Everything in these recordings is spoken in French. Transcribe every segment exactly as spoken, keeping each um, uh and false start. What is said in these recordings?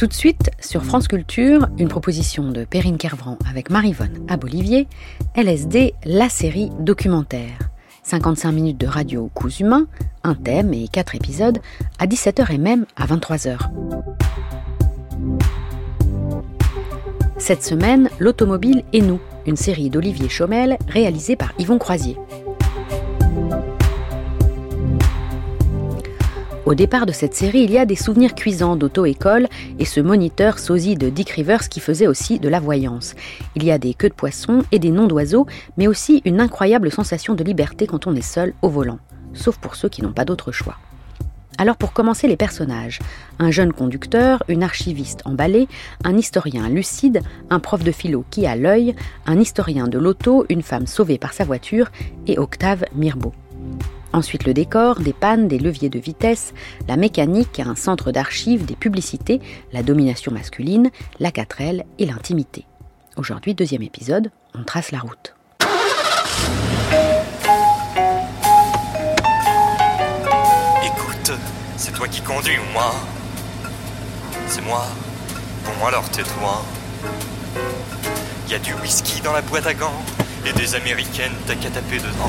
Tout de suite, sur France Culture, une proposition de Perrine Kervran avec Maryvonne Abolivier, L S D, la série documentaire. cinquante-cinq minutes de radio coups humains, un thème et quatre épisodes, à dix-sept heures et même à vingt-trois heures. Cette semaine, l'automobile et nous, une série d'Olivier Chaumel réalisée par Yvon Croisier. Au départ de cette série, il y a des souvenirs cuisants d'auto-école et ce moniteur sosie de Dick Rivers qui faisait aussi de la voyance. Il y a des queues de poissons et des noms d'oiseaux, mais aussi une incroyable sensation de liberté quand on est seul au volant, sauf pour ceux qui n'ont pas d'autre choix. Alors pour commencer, les personnages. Un jeune conducteur, une archiviste emballée, un historien lucide, un prof de philo qui a l'œil, un historien de l'auto, une femme sauvée par sa voiture et Octave Mirbeau. Ensuite le décor, des pannes, des leviers de vitesse, la mécanique, un centre d'archives, des publicités, la domination masculine, la quatrelle et l'intimité. Aujourd'hui, deuxième épisode, on trace la route. Écoute, c'est toi qui conduis ou moi ? C'est moi. Bon alors tais-toi. Y a du whisky dans la boîte à gants et des américaines, t'as qu'à taper dedans.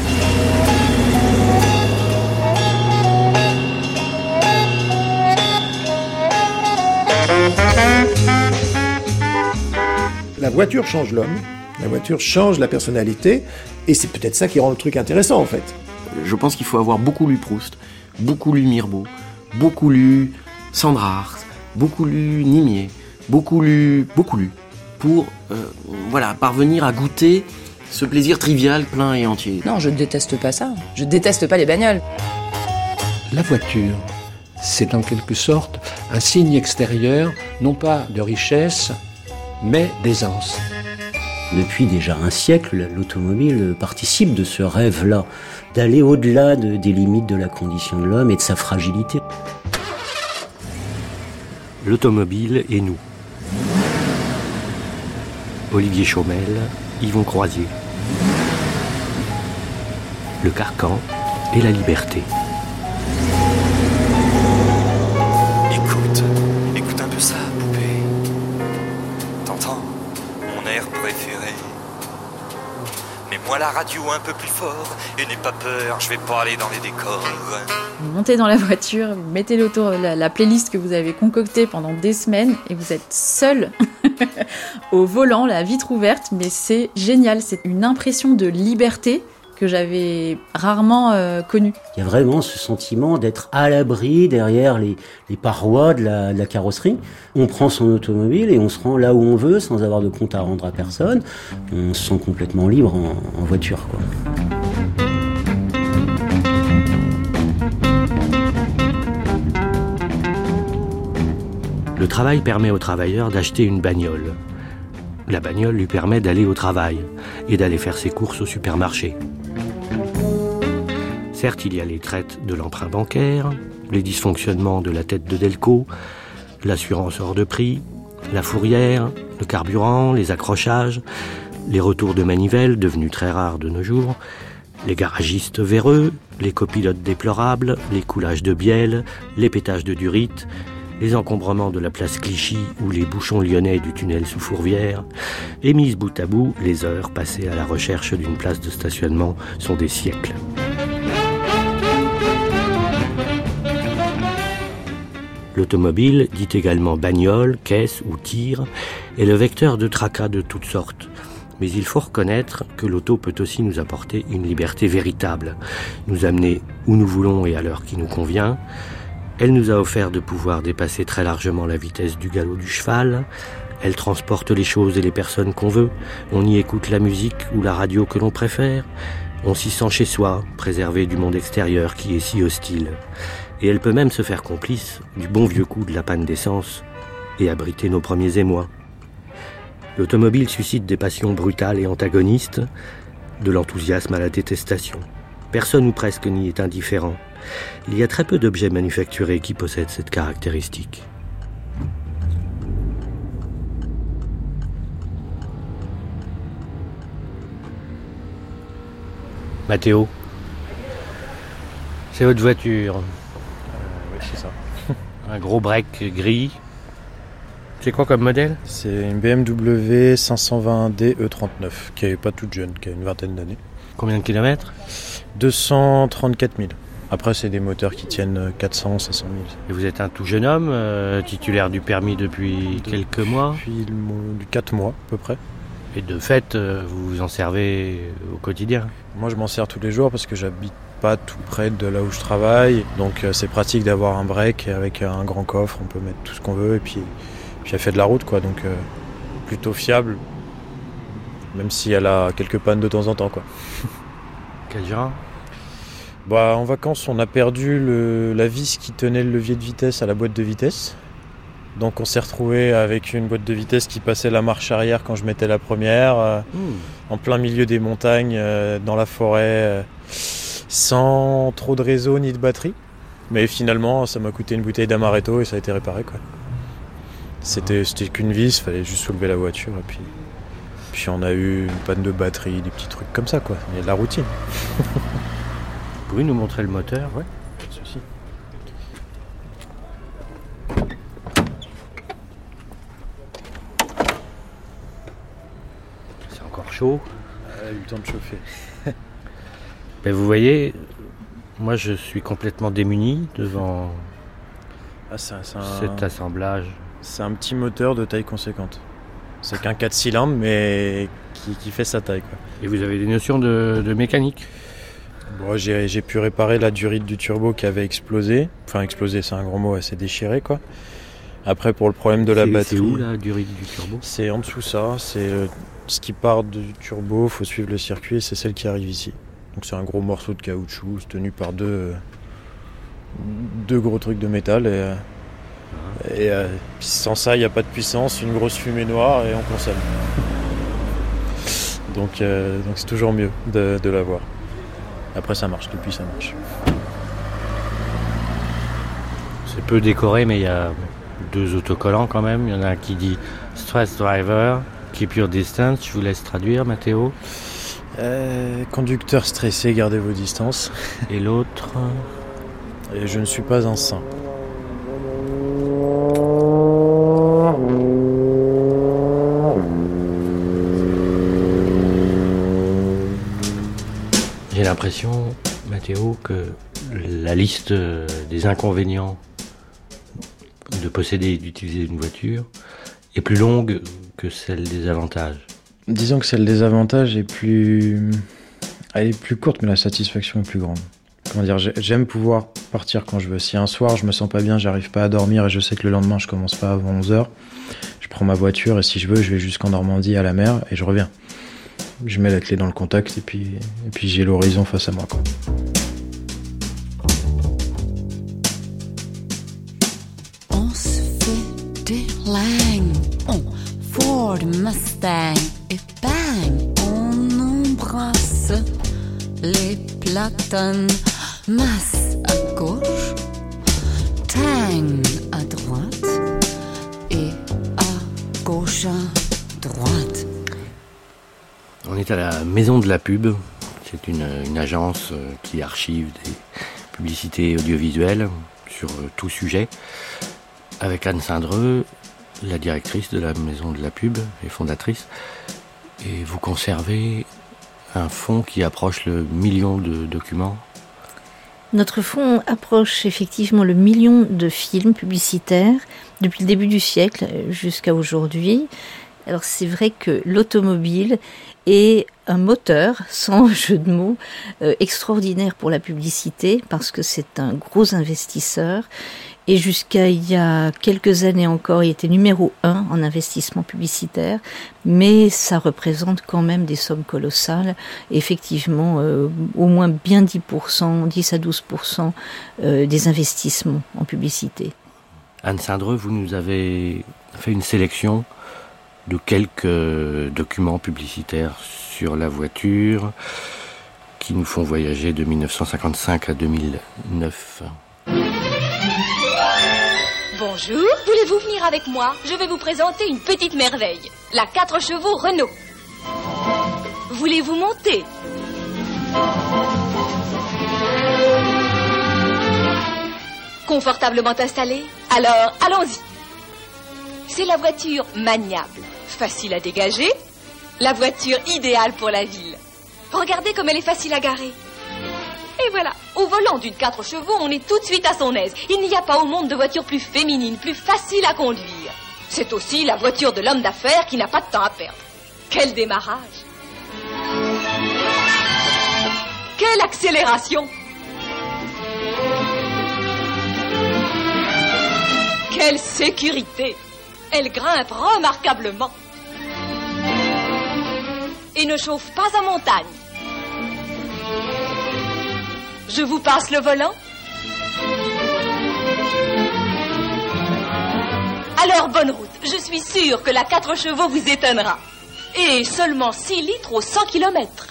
La voiture change l'homme, la voiture change la personnalité, et c'est peut-être ça qui rend le truc intéressant en fait. Je pense qu'il faut avoir beaucoup lu Proust, beaucoup lu Mirbeau, beaucoup lu Sandra Hart, beaucoup lu Nimier, beaucoup lu, beaucoup lu, pour euh, voilà, parvenir à goûter ce plaisir trivial, plein et entier. Non, je déteste pas ça. Je déteste pas les bagnoles. La voiture, c'est en quelque sorte un signe extérieur, non pas de richesse, mais d'aisance. Depuis déjà un siècle, l'automobile participe de ce rêve-là, d'aller au-delà de, des limites de la condition de l'homme et de sa fragilité. L'automobile et nous. Olivier Chaumel, Yvon Croisier. Le carcan et la liberté. Écoute, écoute un peu ça, poupée. T'entends ? Mon air préféré. Mets-moi la radio un peu plus fort et n'aie pas peur, je vais pas aller dans les décors. Vous montez dans la voiture, vous mettez l'auto, la, la playlist que vous avez concoctée pendant des semaines et vous êtes seul au volant, la vitre ouverte, mais c'est génial, c'est une impression de liberté que j'avais rarement euh, connue. Il y a vraiment ce sentiment d'être à l'abri derrière les, les parois de la, de la carrosserie. On prend son automobile et on se rend là où on veut sans avoir de compte à rendre à personne. On se sent complètement libre en, en voiture, quoi. Le travail permet au travailleur d'acheter une bagnole. La bagnole lui permet d'aller au travail et d'aller faire ses courses au supermarché. Certes, il y a les traites de l'emprunt bancaire, les dysfonctionnements de la tête de Delco, l'assurance hors de prix, la fourrière, le carburant, les accrochages, les retours de manivelle devenus très rares de nos jours, les garagistes véreux, les copilotes déplorables, les coulages de bielle, les pétages de durite, les encombrements de la place Clichy ou les bouchons lyonnais du tunnel sous Fourvière, et mises bout à bout, les heures passées à la recherche d'une place de stationnement sont des siècles. L'automobile, dit également bagnole, caisse ou tir, est le vecteur de tracas de toutes sortes. Mais il faut reconnaître que l'auto peut aussi nous apporter une liberté véritable, nous amener où nous voulons et à l'heure qui nous convient. Elle nous a offert de pouvoir dépasser très largement la vitesse du galop du cheval. Elle transporte les choses et les personnes qu'on veut. On y écoute la musique ou la radio que l'on préfère. On s'y sent chez soi, préservé du monde extérieur qui est si hostile. Et elle peut même se faire complice du bon vieux coup de la panne d'essence et abriter nos premiers émois. L'automobile suscite des passions brutales et antagonistes, de l'enthousiasme à la détestation. Personne ou presque n'y est indifférent. Il y a très peu d'objets manufacturés qui possèdent cette caractéristique. Mathéo, c'est votre voiture. Euh, oui, c'est ça. Un gros break gris. C'est quoi comme modèle? C'est une B M W cinq cent vingt D E trente-neuf, qui n'est pas toute jeune, qui a une vingtaine d'années. Combien de kilomètres? deux cent trente-quatre mille. Après, c'est des moteurs qui tiennent quatre cents, cinq cent mille. Et vous êtes un tout jeune homme, euh, titulaire du permis depuis de, quelques mois? Depuis le, quatre mois, à peu près. Et de fait, euh, vous vous en servez au quotidien? Moi, je m'en sers tous les jours parce que j'habite pas tout près de là où je travaille. Donc, euh, c'est pratique d'avoir un break avec un grand coffre. On peut mettre tout ce qu'on veut et puis, puis elle fait de la route, quoi. Donc, euh, plutôt fiable, même si elle a quelques pannes de temps en temps, quoi. Quel genre? Bah, en vacances, on a perdu le, la vis qui tenait le levier de vitesse à la boîte de vitesse. Donc on s'est retrouvé avec une boîte de vitesse qui passait la marche arrière quand je mettais la première, euh, mmh. en plein milieu des montagnes, euh, dans la forêt, euh, sans trop de réseau ni de batterie. Mais finalement, ça m'a coûté une bouteille d'amaretto et ça a été réparé, quoi. C'était, c'était qu'une vis, fallait juste soulever la voiture et puis, puis on a eu une panne de batterie, des petits trucs comme ça, quoi. Il y a de la routine. Vous pouvez nous montrer le moteur? Ouais, pas de souci. C'est encore chaud. Elle a eu le temps de chauffer. Ben vous voyez, moi je suis complètement démuni devant ah, c'est un, c'est un... cet assemblage. C'est un petit moteur de taille conséquente. C'est qu'un quatre cylindres, mais qui, qui fait sa taille, quoi. Et vous avez des notions de, de mécanique? Bon, j'ai, j'ai pu réparer la durite du turbo qui avait explosé. Enfin, explosé, c'est un gros mot, elle s'est déchirée, quoi. Après, pour le problème de la c'est, batterie... C'est où, la durite du turbo? C'est en dessous, ça. C'est euh, ce qui part du turbo, il faut suivre le circuit, et c'est celle qui arrive ici. Donc c'est un gros morceau de caoutchouc, tenu par deux, euh, deux gros trucs de métal. Et, euh, ah. et euh, sans ça, il n'y a pas de puissance, une grosse fumée noire, et on consomme. donc, euh, donc c'est toujours mieux de, de l'avoir. Après ça marche, depuis ça marche. C'est peu décoré, mais il y a deux autocollants quand même. Il y en a un qui dit Stress Driver, Keep Your Distance. Je vous laisse traduire, Mathéo. Euh, conducteur stressé, gardez vos distances. Et l'autre? Et je ne suis pas un saint. J'ai l'impression, Mathéo, que la liste des inconvénients de posséder et d'utiliser une voiture est plus longue que celle des avantages. Disons que celle des avantages est plus... Elle est plus courte, mais la satisfaction est plus grande. Comment dire, j'aime pouvoir partir quand je veux. Si un soir je me sens pas bien, j'arrive pas à dormir et je sais que le lendemain je commence pas avant onze heures, je prends ma voiture et si je veux, je vais jusqu'en Normandie à la mer et je reviens. Je mets la clé dans le contact et puis, et puis j'ai l'horizon face à moi, quoi. On se fait des lignes, on Ford Mustang et bang, on embrasse les platanes, masse à gauche, tang à droite et à gauche à droite. On est à la Maison de la Pub. C'est une, une agence qui archive des publicités audiovisuelles sur tout sujet. Avec Anne Cindreux, la directrice de la Maison de la Pub et fondatrice. Et vous conservez un fonds qui approche le million de documents. Notre fonds approche effectivement le million de films publicitaires depuis le début du siècle jusqu'à aujourd'hui. Alors c'est vrai que l'automobile est un moteur, sans jeu de mots, euh, extraordinaire pour la publicité parce que c'est un gros investisseur. Et jusqu'à il y a quelques années encore, il était numéro un en investissement publicitaire, mais ça représente quand même des sommes colossales. Effectivement, euh, au moins bien dix pour cent, dix à douze pour cent euh, des investissements en publicité. Anne Cindreux, vous nous avez fait une sélection de quelques documents publicitaires sur la voiture qui nous font voyager de mille neuf cent cinquante-cinq à deux mille neuf. Bonjour, voulez-vous venir avec moi? Je vais vous présenter une petite merveille, la quatre chevaux Renault. Voulez-vous monter? Confortablement installé? Alors, allons-y. C'est la voiture maniable, facile à dégager, la voiture idéale pour la ville. Regardez comme elle est facile à garer. Et voilà, au volant d'une quatre chevaux, on est tout de suite à son aise. Il n'y a pas au monde de voiture plus féminine, plus facile à conduire. C'est aussi la voiture de l'homme d'affaires qui n'a pas de temps à perdre. Quel démarrage! Quelle accélération! Quelle sécurité! Elle grimpe remarquablement. Et ne chauffe pas en montagne. Je vous passe le volant? Alors bonne route. Je suis sûre que la quatre chevaux vous étonnera. Et seulement six litres au cent kilomètres.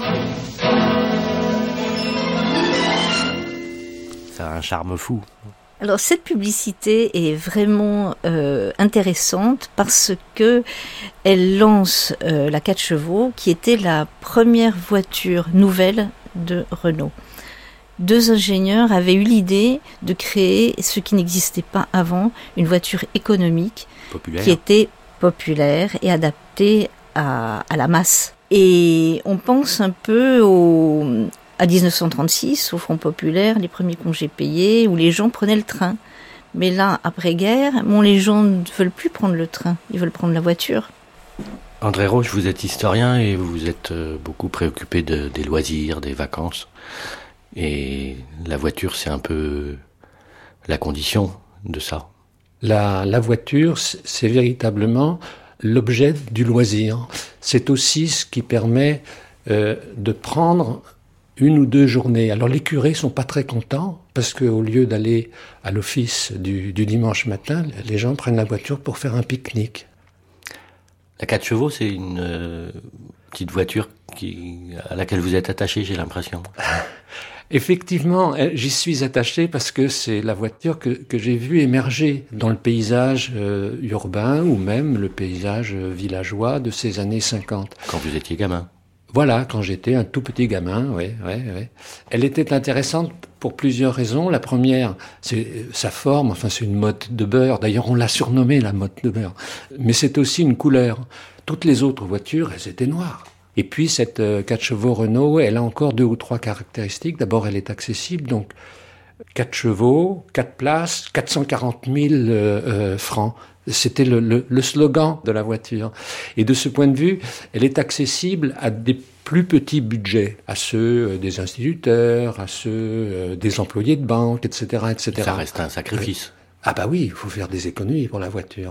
Ça a un charme fou. Alors cette publicité est vraiment euh, intéressante parce que elle lance euh, la quatre chevaux qui était la première voiture nouvelle de Renault. Deux ingénieurs avaient eu l'idée de créer ce qui n'existait pas avant, une voiture économique populaire. Qui était populaire et adaptée à, à la masse. Et on pense un peu au... à dix-neuf cent trente-six, au Front populaire, les premiers congés payés, où les gens prenaient le train. Mais là, après-guerre, bon, les gens ne veulent plus prendre le train, ils veulent prendre la voiture. André Roche, vous êtes historien et vous êtes beaucoup préoccupé de, des loisirs, des vacances. Et la voiture, c'est un peu la condition de ça. La, la voiture, c'est véritablement l'objet du loisir. C'est aussi ce qui permet euh, de prendre une ou deux journées. Alors les curés sont pas très contents parce qu'au lieu d'aller à l'office du, du dimanche matin, les gens prennent la voiture pour faire un pique-nique. La quatre chevaux, c'est une euh, petite voiture qui, à laquelle vous êtes attaché, j'ai l'impression. Effectivement, j'y suis attaché parce que c'est la voiture que, que j'ai vue émerger dans le paysage euh, urbain ou même le paysage villageois de ces années cinquante. Quand vous étiez gamin. Voilà, quand j'étais un tout petit gamin, oui, oui, oui. Elle était intéressante pour plusieurs raisons. La première, c'est sa forme, enfin c'est une motte de beurre. D'ailleurs, on l'a surnommée la motte de beurre. Mais c'est aussi une couleur. Toutes les autres voitures, elles étaient noires. Et puis cette euh, quatre chevaux Renault, elle a encore deux ou trois caractéristiques. D'abord, elle est accessible, donc quatre chevaux, quatre places, quatre cent quarante mille euh, euh, francs. C'était le, le, le slogan de la voiture. Et de ce point de vue, elle est accessible à des plus petits budgets, à ceux euh, des instituteurs, à ceux euh, des employés de banque, et cetera, et cetera. Ça reste un sacrifice. Ah bah oui, il faut faire des économies pour la voiture.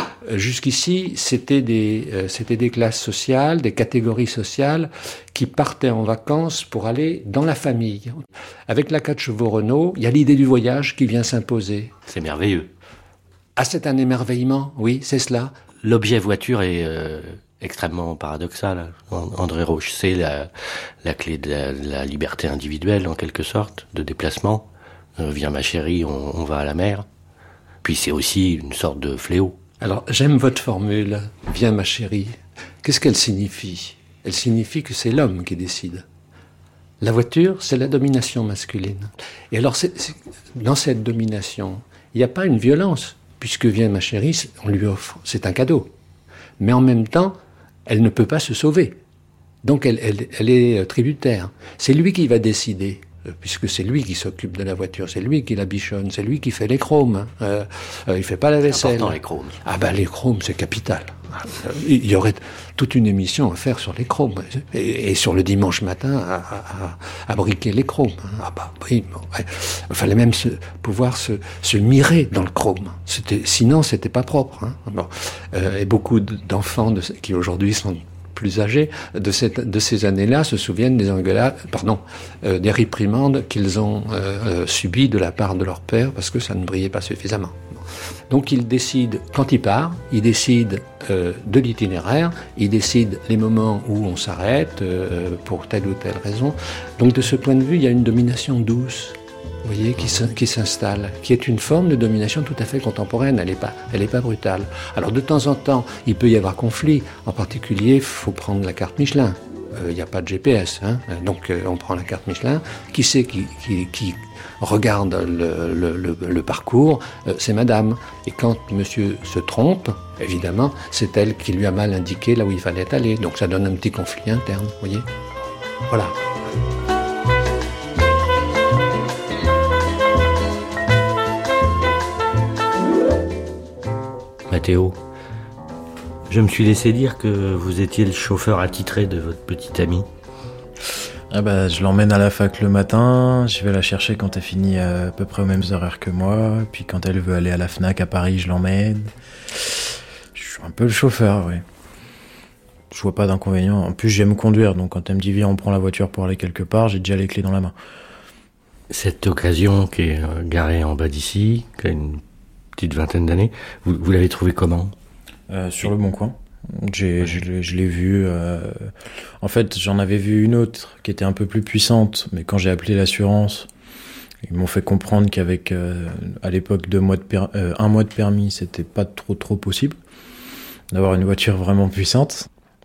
Jusqu'ici, c'était des, euh, c'était des classes sociales, des catégories sociales qui partaient en vacances pour aller dans la famille. Avec la quatre chevaux Renault, il y a l'idée du voyage qui vient s'imposer. C'est merveilleux. Ah, c'est un émerveillement, oui, c'est cela. L'objet voiture est euh, extrêmement paradoxal. André Roche, c'est la, la clé de la, de la liberté individuelle, en quelque sorte, de déplacement. Euh, viens ma chérie, on, on va à la mer. Puis c'est aussi une sorte de fléau. Alors, j'aime votre formule, « Viens ma chérie ». Qu'est-ce qu'elle signifie ? Elle signifie que c'est l'homme qui décide. La voiture, c'est la domination masculine. Et alors, c'est, c'est, dans cette domination, il n'y a pas une violence, puisque « Viens ma chérie », on lui offre, c'est un cadeau. Mais en même temps, elle ne peut pas se sauver. Donc, elle, elle, elle est tributaire. C'est lui qui va décider. Puisque c'est lui qui s'occupe de la voiture, c'est lui qui la bichonne, c'est lui qui fait les chromes. Euh, euh, il fait pas la vaisselle. C'est important, les chromes. Ah ben les chromes, c'est capital. Il y aurait toute une émission à faire sur les chromes et, et sur le dimanche matin à, à, à briquer les chromes. Ah bah oui, bon, ouais. Il fallait même se, pouvoir se, se mirer dans le chrome. C'était, sinon, c'était pas propre. Hein. Bon. Euh, et beaucoup d'enfants de, qui aujourd'hui sont plus âgés de, cette, de ces années-là se souviennent des engueulades, pardon, euh, des réprimandes qu'ils ont euh, euh, subies de la part de leur père parce que ça ne brillait pas suffisamment. Donc ils décident, quand ils partent, ils décident euh, de l'itinéraire, ils décident les moments où on s'arrête euh, pour telle ou telle raison. Donc de ce point de vue, il y a une domination douce, vous voyez, qui, qui s'installe, qui est une forme de domination tout à fait contemporaine, elle n'est pas, elle n'est pas brutale. Alors de temps en temps, il peut y avoir conflit, en particulier, il faut prendre la carte Michelin. il euh, n'y a pas de G P S. Hein. Donc euh, on prend la carte Michelin. Qui c'est qui, qui, qui regarde le, le, le, le parcours? euh, C'est madame. Et quand monsieur se trompe, évidemment, c'est elle qui lui a mal indiqué là où il fallait aller. Donc ça donne un petit conflit interne, vous voyez. Voilà. Mathéo, je me suis laissé dire que vous étiez le chauffeur attitré de votre petite amie. Ah bah, je l'emmène à la fac le matin, je vais la chercher quand elle finit à peu près aux mêmes horaires que moi, puis quand elle veut aller à la Fnac à Paris, je l'emmène. Je suis un peu le chauffeur, oui. Je vois pas d'inconvénient. En plus, j'aime conduire, donc quand elle me dit viens, on prend la voiture pour aller quelque part, j'ai déjà les clés dans la main. Cette occasion qui est garée en bas d'ici, qui a une petite vingtaine d'années, vous, vous l'avez trouvée comment ? euh, Sur le Bon Coin. J'ai, je, je l'ai vu. Euh... En fait, j'en avais vu une autre qui était un peu plus puissante, mais quand j'ai appelé l'assurance, ils m'ont fait comprendre qu'avec, euh, à l'époque, deux mois de per... euh, un mois de permis, c'était pas trop trop possible d'avoir une voiture vraiment puissante.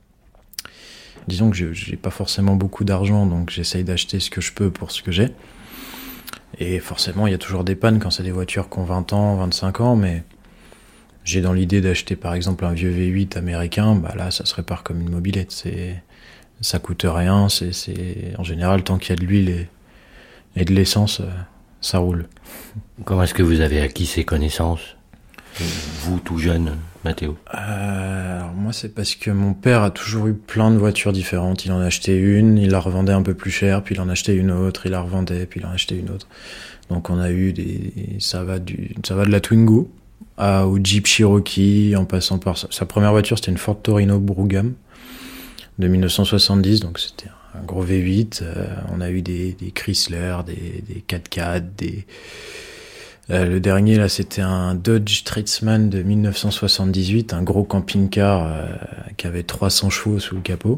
Disons que je, j'ai pas forcément beaucoup d'argent, donc j'essaye d'acheter ce que je peux pour ce que j'ai. Et forcément, il y a toujours des pannes quand c'est des voitures qui ont vingt ans, vingt-cinq ans, mais j'ai dans l'idée d'acheter par exemple un vieux V huit américain, bah là, ça se répare comme une mobilette. C'est, ça coûte rien, c'est, c'est, en général, tant qu'il y a de l'huile et, et de l'essence, ça roule. Comment est-ce que vous avez acquis ces connaissances ? Vous, tout jeune, Mathéo. Euh, alors moi, c'est parce que mon père a toujours eu plein de voitures différentes. Il en a acheté une, il la revendait un peu plus cher, puis il en achetait une autre, il la revendait, puis il en achetait une autre. Donc on a eu des, ça va du, ça va de la Twingo à, au Jeep Cherokee, en passant par sa, sa première voiture, c'était une Ford Torino Brougham de dix-neuf cent soixante-dix, donc c'était un gros V huit. Euh, on a eu des, des Chrysler, des, des quatre-quatre, des Euh, le dernier, là, c'était un Dodge Tradesman de dix-neuf cent soixante-dix-huit, un gros camping-car euh, qui avait trois cents chevaux sous le capot.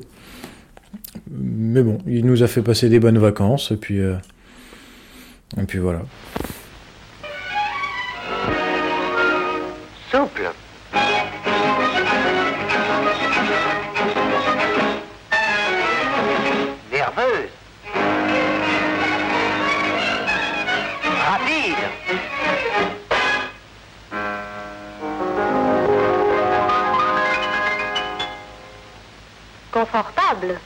Mais bon, il nous a fait passer des bonnes vacances, et puis, euh, et puis voilà. Souple. Nerveuse. Rapide. Confortable.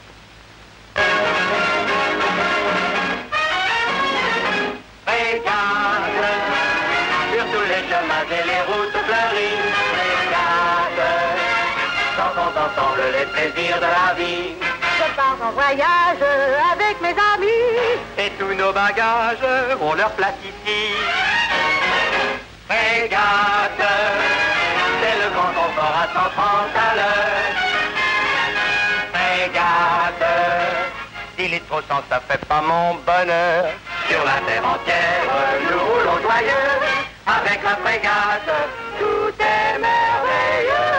Regarde, sur tous les chemins et les routes fleuries. Regarde, chantons ensemble les plaisirs de la vie. Je pars en voyage avec mes amis. Et tous nos bagages ont leur place ici. Regarde, c'est le grand confort à cent trente à l'heure. Regarde, dix litres au cent, ça fait pas mon bonheur. Sur la terre entière, nous roulons joyeux. Avec la frégate, tout est merveilleux.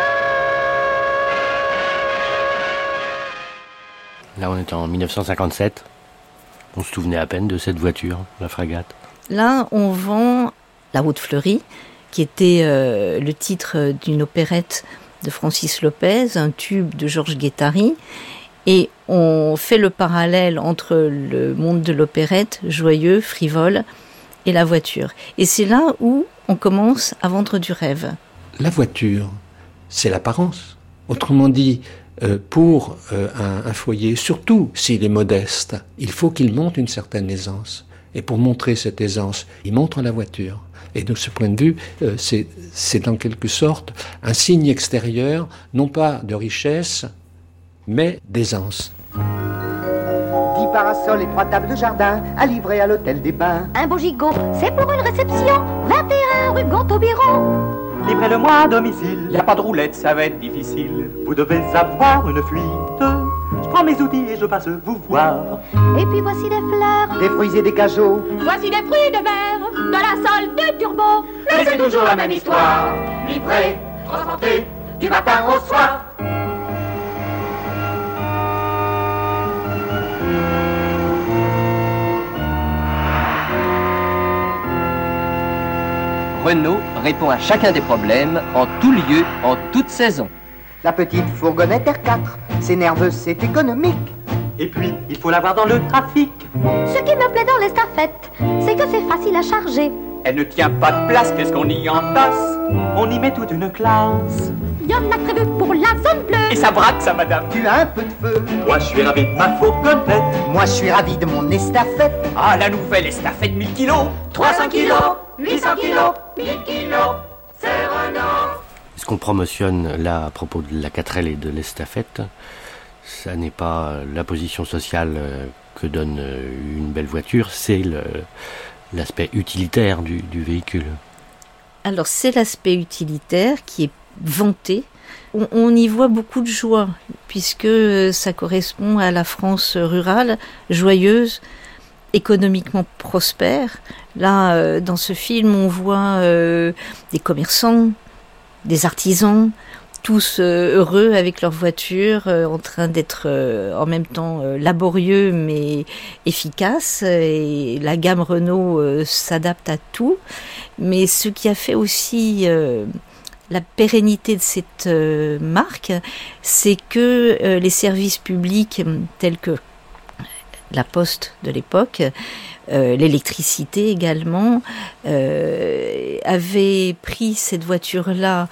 Là, on est en dix-neuf cent cinquante-sept. On se souvenait à peine de cette voiture, la frégate. Là, on vend La Route fleurie, qui était euh, le titre d'une opérette de Francis Lopez, un tube de Georges Guettari. Et on fait le parallèle entre le monde de l'opérette, joyeux, frivole, et la voiture. Et c'est là où on commence à vendre du rêve. La voiture, c'est l'apparence. Autrement dit, euh, pour euh, un, un foyer, surtout s'il est modeste, il faut qu'il montre une certaine aisance. Et pour montrer cette aisance, il montre la voiture. Et de ce point de vue, euh, c'est, c'est en quelque sorte un signe extérieur, non pas de richesse, mais d'aisance. Dix parasols et trois tables de jardin à livrer à l'hôtel des Bains. Un beau gigot, c'est pour une réception. vingt et un rue Gontaut-Biron. Livrez-le-moi à domicile. Y a pas de roulette, ça va être difficile. Vous devez avoir une fuite. Je prends mes outils et je passe vous voir. Et puis voici des fleurs, des fruits et des cajots. Voici des fruits de verre, de la sole, du turbo. Mais c'est toujours la même histoire. Livré, transporté, du matin au soir. Renault répond à chacun des problèmes, en tout lieu, en toute saison. La petite fourgonnette R quatre, c'est nerveux, c'est économique. Et puis, il faut l'avoir dans le trafic. Ce qui me plaît dans l'estafette, c'est que c'est facile à charger. Elle ne tient pas de place, qu'est-ce qu'on y entasse? On y met toute une classe. Il y en a prévu pour la zone bleue. Et ça braque, ça, madame. Tu as un peu de feu. Moi, je suis ravi de ma fourgonnette. Moi, je suis ravi de mon estafette. Ah, la nouvelle estafette mille kilos. trois cents kilos, huit cents kilos, mille kilos. C'est Renault. Ce qu'on promotionne là à propos de la quatre L et de l'estafette, ça n'est pas la position sociale que donne une belle voiture, c'est le, l'aspect utilitaire du, du véhicule. Alors c'est l'aspect utilitaire qui est vanté. On, on y voit beaucoup de joie, puisque ça correspond à la France rurale, joyeuse, économiquement prospère. Là, euh, dans ce film, on voit euh, des commerçants, des artisans, tous euh, heureux avec leur voiture, euh, en train d'être euh, en même temps euh, laborieux mais efficace. Et la gamme Renault euh, s'adapte à tout. Mais ce qui a fait aussi euh, la pérennité de cette euh, marque, c'est que euh, les services publics tels que la Poste de l'époque, euh, l'électricité également, euh, avaient pris cette voiture-là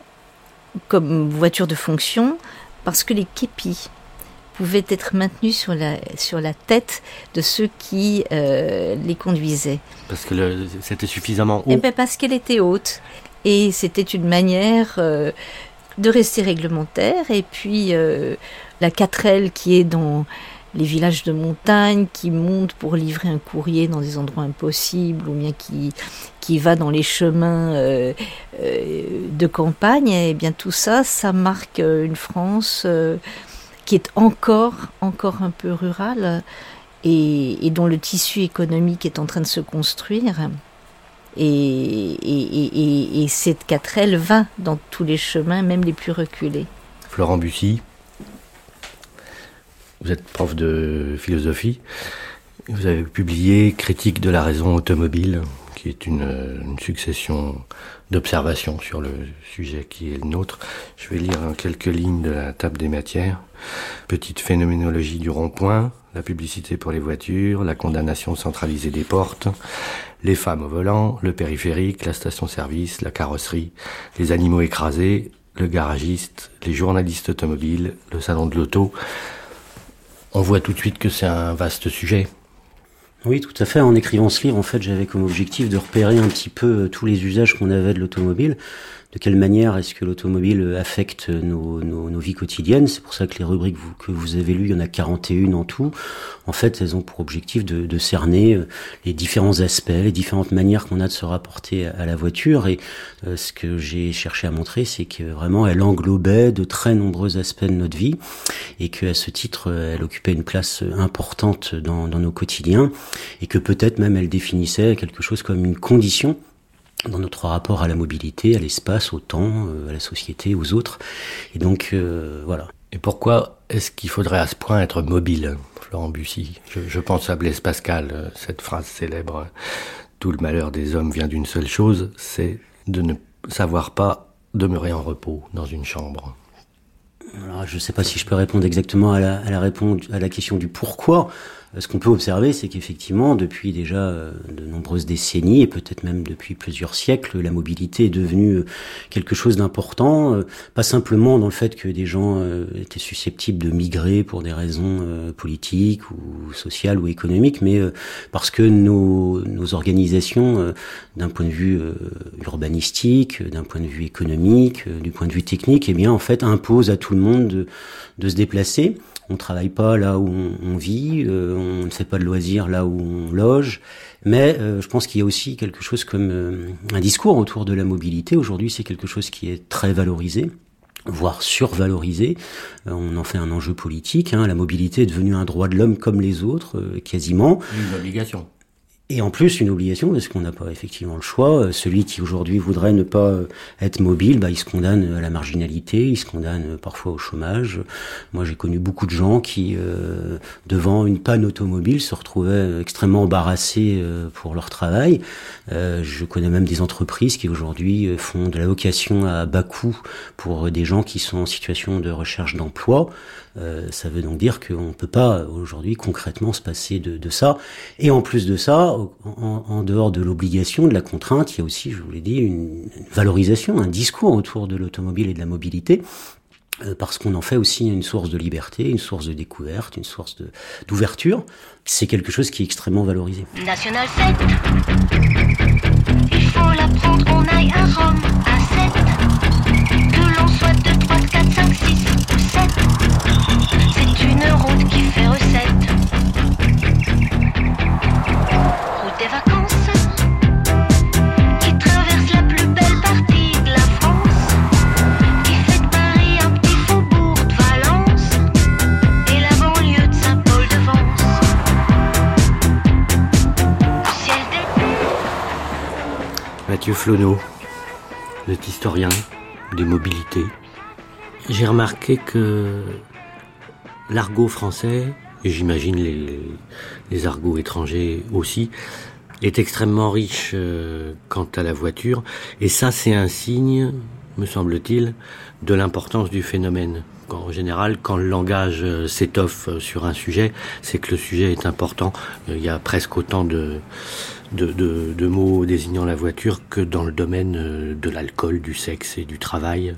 comme voiture de fonction parce que les képis pouvaient être maintenus sur la, sur la tête de ceux qui euh, les conduisaient. Parce que le, c'était suffisamment haut. Eh ben parce qu'elle était haute. Et c'était une manière euh, de rester réglementaire. Et puis euh, la quatre L qui est dans les villages de montagne, qui monte pour livrer un courrier dans des endroits impossibles, ou bien qui, qui va dans les chemins euh, euh, de campagne, et bien tout ça, ça marque une France euh, qui est encore, encore un peu rurale, et, et dont le tissu économique est en train de se construire. Et, et, et, et cette quatre L va dans tous les chemins, même les plus reculés. Florent Bussy, vous êtes prof de philosophie. Vous avez publié Critique de la raison automobile, qui est une, une succession d'observations sur le sujet qui est le nôtre. Je vais lire quelques lignes de la table des matières. Petite phénoménologie du rond-point, la publicité pour les voitures, la condamnation centralisée des portes, les femmes au volant, le périphérique, la station-service, la carrosserie, les animaux écrasés, le garagiste, les journalistes automobiles, le salon de l'auto. On voit tout de suite que c'est un vaste sujet. Oui, tout à fait. En écrivant ce livre, en fait, j'avais comme objectif de repérer un petit peu tous les usages qu'on avait de l'automobile. De quelle manière est-ce que l'automobile affecte nos, nos, nos vies quotidiennes? C'est pour ça que les rubriques vous, que vous avez lues, il y en a quarante et un en tout. En fait, elles ont pour objectif de, de cerner les différents aspects, les différentes manières qu'on a de se rapporter à la voiture. Et euh, ce que j'ai cherché à montrer, c'est que vraiment, elle englobait de très nombreux aspects de notre vie et qu'à ce titre, elle occupait une place importante dans, dans nos quotidiens et que peut-être même elle définissait quelque chose comme une condition dans notre rapport à la mobilité, à l'espace, au temps, euh, à la société, aux autres. Et donc, euh, voilà. Et pourquoi est-ce qu'il faudrait à ce point être mobile, Florent Bussy? je, je pense à Blaise Pascal, cette phrase célèbre, « Tout le malheur des hommes vient d'une seule chose, c'est de ne savoir pas demeurer en repos dans une chambre. » Alors, je ne sais pas si je peux répondre exactement à la, à la, réponse, à la question du pourquoi. Ce qu'on peut observer, c'est qu'effectivement, depuis déjà de nombreuses décennies, et peut-être même depuis plusieurs siècles, la mobilité est devenue quelque chose d'important, pas simplement dans le fait que des gens étaient susceptibles de migrer pour des raisons politiques ou sociales ou économiques, mais parce que nos, nos organisations, d'un point de vue urbanistique, d'un point de vue économique, du point de vue technique, eh bien, en fait, imposent à tout le monde de, de se déplacer. On travaille pas là où on, on vit, euh, on ne fait pas de loisirs là où on loge, mais euh, je pense qu'il y a aussi quelque chose comme euh, un discours autour de la mobilité. Aujourd'hui, c'est quelque chose qui est très valorisé, voire survalorisé. Euh, on en fait un enjeu politique. Hein. La mobilité est devenue un droit de l'homme comme les autres, euh, quasiment. Une obligation. Et en plus, une obligation, parce qu'on n'a pas effectivement le choix. Celui qui aujourd'hui voudrait ne pas être mobile, bah, il se condamne à la marginalité, il se condamne parfois au chômage. Moi, j'ai connu beaucoup de gens qui, euh, devant une panne automobile, se retrouvaient extrêmement embarrassés euh, pour leur travail. Euh, je connais même des entreprises qui aujourd'hui font de la location à bas coût pour des gens qui sont en situation de recherche d'emploi. Euh, ça veut donc dire qu'on ne peut pas aujourd'hui concrètement se passer de, de ça. Et en plus de ça, en, en dehors de l'obligation, de la contrainte, il y a aussi, je vous l'ai dit, une, une valorisation, un discours autour de l'automobile et de la mobilité, euh, parce qu'on en fait aussi une source de liberté, une source de découverte, une source de, d'ouverture. C'est quelque chose qui est extrêmement valorisé. National sept. Il faut la prendre, on aille à Rome à sept. Que l'on soit deux, trois, quatre, cinq, six ou sept. C'est une route qui fait recette. Route des vacances qui traverse la plus belle partie de la France, qui fait de Paris un petit faubourg de Valence et la banlieue de Saint-Paul-de-Vence. Le ciel d'été. Mathieu Flonneau, vous êtes historien des mobilités. J'ai remarqué que l'argot français, et j'imagine les, les, les argots étrangers aussi, est extrêmement riche euh, quant à la voiture. Et ça, c'est un signe, me semble-t-il, de l'importance du phénomène. En général, quand le langage euh, s'étoffe sur un sujet, c'est que le sujet est important. Il y a presque autant de, de, de, de mots désignant la voiture que dans le domaine de l'alcool, du sexe et du travail.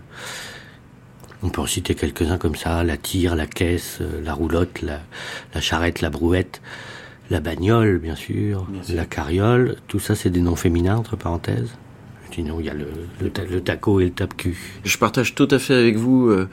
On peut en citer quelques-uns comme ça, la tire, la caisse, la roulotte, la, la charrette, la brouette, la bagnole, bien sûr, bien sûr, la carriole. Tout ça, c'est des noms féminins, entre parenthèses. Sinon, il y a le, le, le taco et le tape-cul. Je partage tout à fait avec vous euh,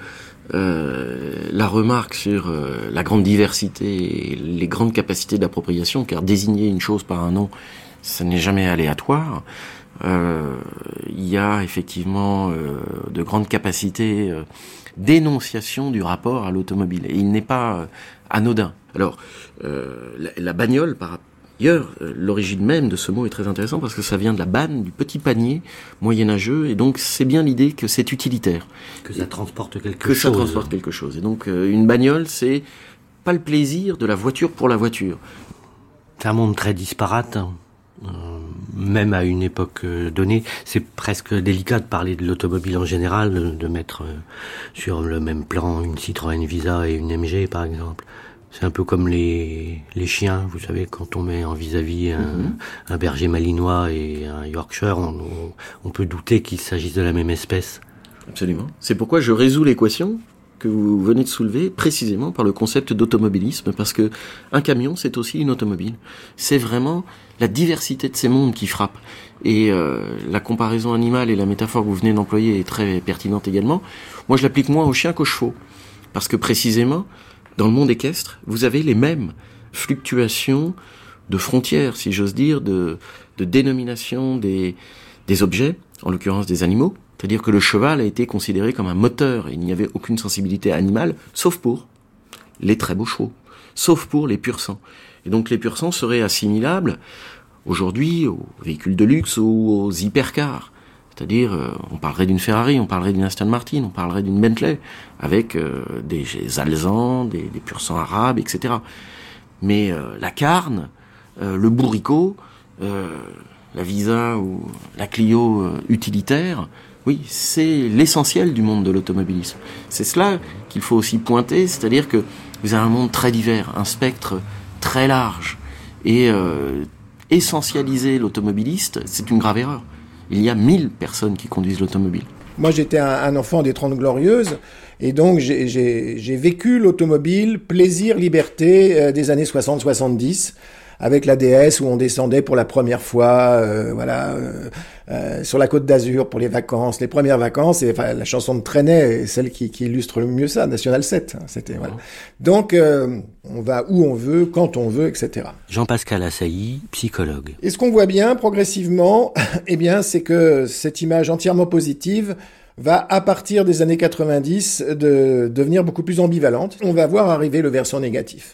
euh, la remarque sur euh, la grande diversité et les grandes capacités d'appropriation, car désigner une chose par un nom, ça n'est jamais aléatoire. Euh, il y a effectivement euh, de grandes capacités euh, d'énonciation du rapport à l'automobile. Et il n'est pas euh, anodin. Alors, euh, la, la bagnole, par ailleurs, euh, l'origine même de ce mot est très intéressant parce que ça vient de la banne, du petit panier moyenâgeux, et donc c'est bien l'idée que c'est utilitaire. Que ça transporte quelque que chose. Que ça transporte quelque chose. Et donc, euh, une bagnole, c'est pas le plaisir de la voiture pour la voiture. C'est un monde très disparate, hein. Euh, même à une époque euh, donnée. C'est presque délicat de parler de l'automobile en général, de, de mettre euh, sur le même plan une Citroën Visa et une M G, par exemple. C'est un peu comme les, les chiens, vous savez, quand on met en vis-à-vis un, mm-hmm. un berger malinois et un Yorkshire, on, on, on peut douter qu'il s'agisse de la même espèce. Absolument. C'est pourquoi je résous l'équation que vous venez de soulever précisément par le concept d'automobilisme, parce que un camion, c'est aussi une automobile. C'est vraiment la diversité de ces mondes qui frappe. Et euh, la comparaison animale et la métaphore que vous venez d'employer est très pertinente également. Moi, je l'applique moins aux chiens qu'aux chevaux, parce que précisément, dans le monde équestre, vous avez les mêmes fluctuations de frontières, si j'ose dire, de, de dénomination des, des objets, en l'occurrence des animaux. C'est-à-dire que le cheval a été considéré comme un moteur et il n'y avait aucune sensibilité animale, sauf pour les très beaux chevaux, sauf pour les pur sangs. Et donc les pur sangs seraient assimilables aujourd'hui aux véhicules de luxe ou aux hypercars. C'est-à-dire, euh, on parlerait d'une Ferrari, on parlerait d'une Aston Martin, on parlerait d'une Bentley, avec euh, des alezans, des, des pur sangs arabes, et cetera. Mais euh, la carne, euh, le bourricot, euh, la Visa ou la Clio euh, utilitaire, oui, c'est l'essentiel du monde de l'automobilisme. C'est cela qu'il faut aussi pointer, c'est-à-dire que vous avez un monde très divers, un spectre très large. Et euh, essentialiser l'automobiliste, c'est une grave erreur. Il y a mille personnes qui conduisent l'automobile. Moi, j'étais un, un enfant des Trente Glorieuses, et donc j'ai, j'ai, j'ai vécu l'automobile, plaisir, liberté euh, des années soixante soixante-dix, avec la D S où on descendait pour la première fois, euh, voilà, euh, euh, sur la Côte d'Azur pour les vacances, les premières vacances. Et enfin, la chanson de Trenet est celle qui, qui illustre le mieux ça, National sept. C'était voilà. Donc, euh, on va où on veut, quand on veut, et cetera. Jean-Pascal Assailly, psychologue. Et ce qu'on voit bien progressivement, eh bien, c'est que cette image entièrement positive va, à partir des années quatre-vingt-dix, de devenir beaucoup plus ambivalente. On va voir arriver le versant négatif.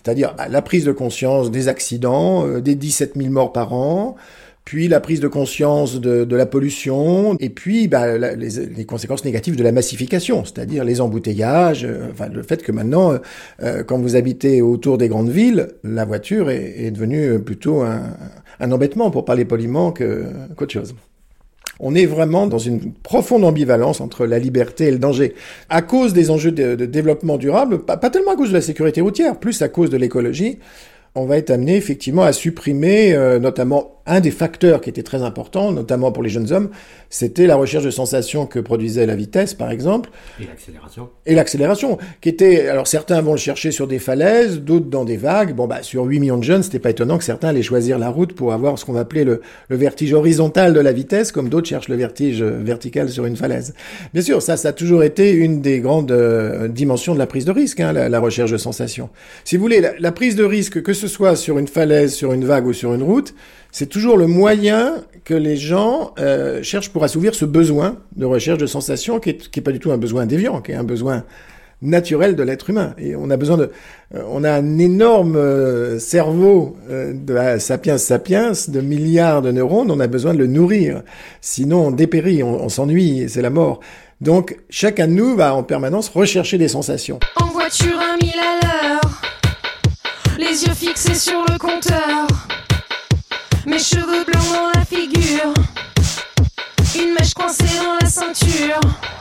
C'est-à-dire la prise de conscience des accidents, euh, des dix-sept mille morts par an, puis la prise de conscience de, de la pollution, et puis bah, la, les, les conséquences négatives de la massification, c'est-à-dire les embouteillages, euh, enfin le fait que maintenant, euh, quand vous habitez autour des grandes villes, la voiture est, est devenue plutôt un, un embêtement, pour parler poliment, que, qu'autre chose. On est vraiment dans une profonde ambivalence entre la liberté et le danger. À cause des enjeux de, de développement durable, pas, pas tellement à cause de la sécurité routière, plus à cause de l'écologie, on va être amené effectivement à supprimer euh, notamment un des facteurs qui était très important, notamment pour les jeunes hommes, c'était la recherche de sensations que produisait la vitesse, par exemple. Et l'accélération. Et l'accélération, qui était... Alors, certains vont le chercher sur des falaises, d'autres dans des vagues. Bon, bah, sur huit millions de jeunes, c'était pas étonnant que certains allaient choisir la route pour avoir ce qu'on va appeler le, le vertige horizontal de la vitesse, comme d'autres cherchent le vertige vertical sur une falaise. Bien sûr, ça, ça a toujours été une des grandes euh, dimensions de la prise de risque, hein, la, la recherche de sensations. Si vous voulez, la, la prise de risque, que ce soit sur une falaise, sur une vague ou sur une route, c'est toujours le moyen que les gens euh, cherchent pour assouvir ce besoin de recherche de sensations qui est, qui est pas du tout un besoin déviant, qui est un besoin naturel de l'être humain. Et on a besoin de, euh, on a un énorme euh, cerveau euh, de la sapiens sapiens, de milliards de neurones, on a besoin de le nourrir. Sinon on dépérit, on, on s'ennuie, et c'est la mort. Donc chacun de nous va en permanence rechercher des sensations. En voiture à mille à l'heure, les yeux fixés sur le compteur. Mes cheveux blancs dans la figure, une mèche coincée dans la ceinture.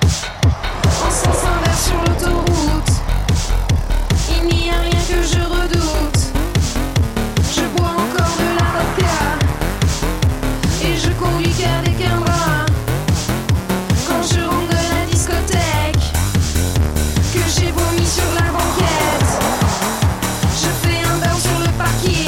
En sens inverse sur l'autoroute, il n'y a rien que je redoute. Je bois encore de la vodka et je conduis qu'avec un bras. Quand je rentre de la discothèque, que j'ai vomi sur la banquette, je fais un bain sur le parking.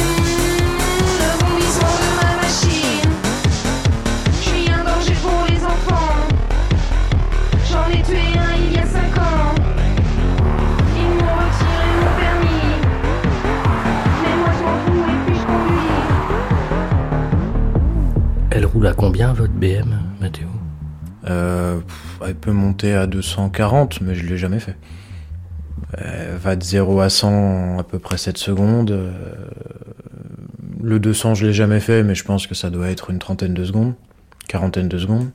Elle roule à combien votre B M, Mathéo ? euh, Elle peut monter à deux cent quarante, mais je l'ai jamais fait. Elle va de zéro à cent en à peu près sept secondes. Le deux cents, je l'ai jamais fait, mais je pense que ça doit être une trentaine de secondes, quarantaine de secondes.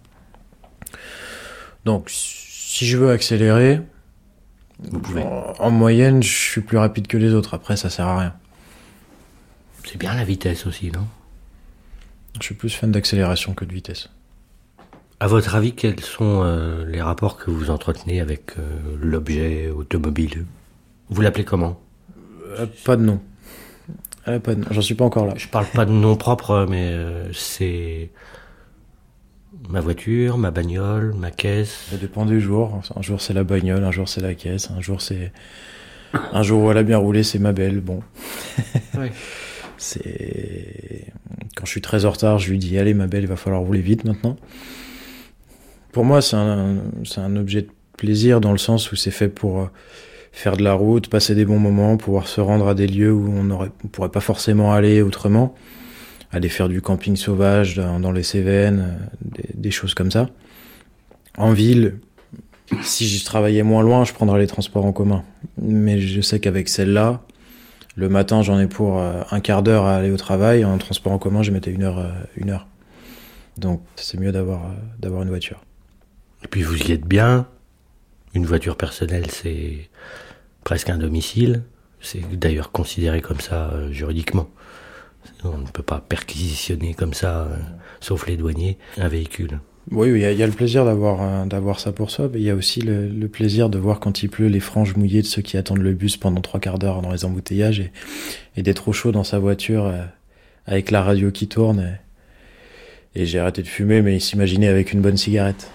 Donc, si je veux accélérer, vous pouvez. En, en moyenne, je suis plus rapide que les autres. Après, ça sert à rien. C'est bien la vitesse aussi, non ? Je suis plus fan d'accélération que de vitesse. À votre avis, quels sont euh, les rapports que vous entretenez avec euh, l'objet automobile ? Vous l'appelez comment ? euh, Pas de nom. Euh, pas de nom. J'en suis pas encore là. Je parle pas de nom propre, mais euh, c'est ma voiture, ma bagnole, ma caisse. Ça dépend des jours. Un jour c'est la bagnole, un jour c'est la caisse, un jour c'est un jour où elle a bien roulé, c'est ma belle. Bon. Oui. C'est quand je suis très en retard, je lui dis allez ma belle, il va falloir rouler vite maintenant. Pour moi, c'est un c'est un objet de plaisir dans le sens où c'est fait pour faire de la route, passer des bons moments, pouvoir se rendre à des lieux où on aurait on pourrait pas forcément aller autrement, aller faire du camping sauvage dans, dans les Cévennes, des, des choses comme ça. En ville, si je travaillais moins loin, je prendrais les transports en commun. Mais je sais qu'avec celle-là, le matin, j'en ai pour euh, un quart d'heure à aller au travail. En transport en commun, je mettais une heure. Euh, une heure. Donc, c'est mieux d'avoir, euh, d'avoir une voiture. Et puis, vous y êtes bien. Une voiture personnelle, c'est presque un domicile. C'est d'ailleurs considéré comme ça euh, juridiquement. On ne peut pas perquisitionner comme ça, euh, sauf les douaniers, un véhicule. Oui, il y, y a le plaisir d'avoir, euh, d'avoir ça pour soi, mais il y a aussi le, le plaisir de voir quand il pleut les franges mouillées de ceux qui attendent le bus pendant trois quarts d'heure dans les embouteillages et, et d'être au chaud dans sa voiture euh, avec la radio qui tourne. Et, et j'ai arrêté de fumer, mais s'imaginer avec une bonne cigarette.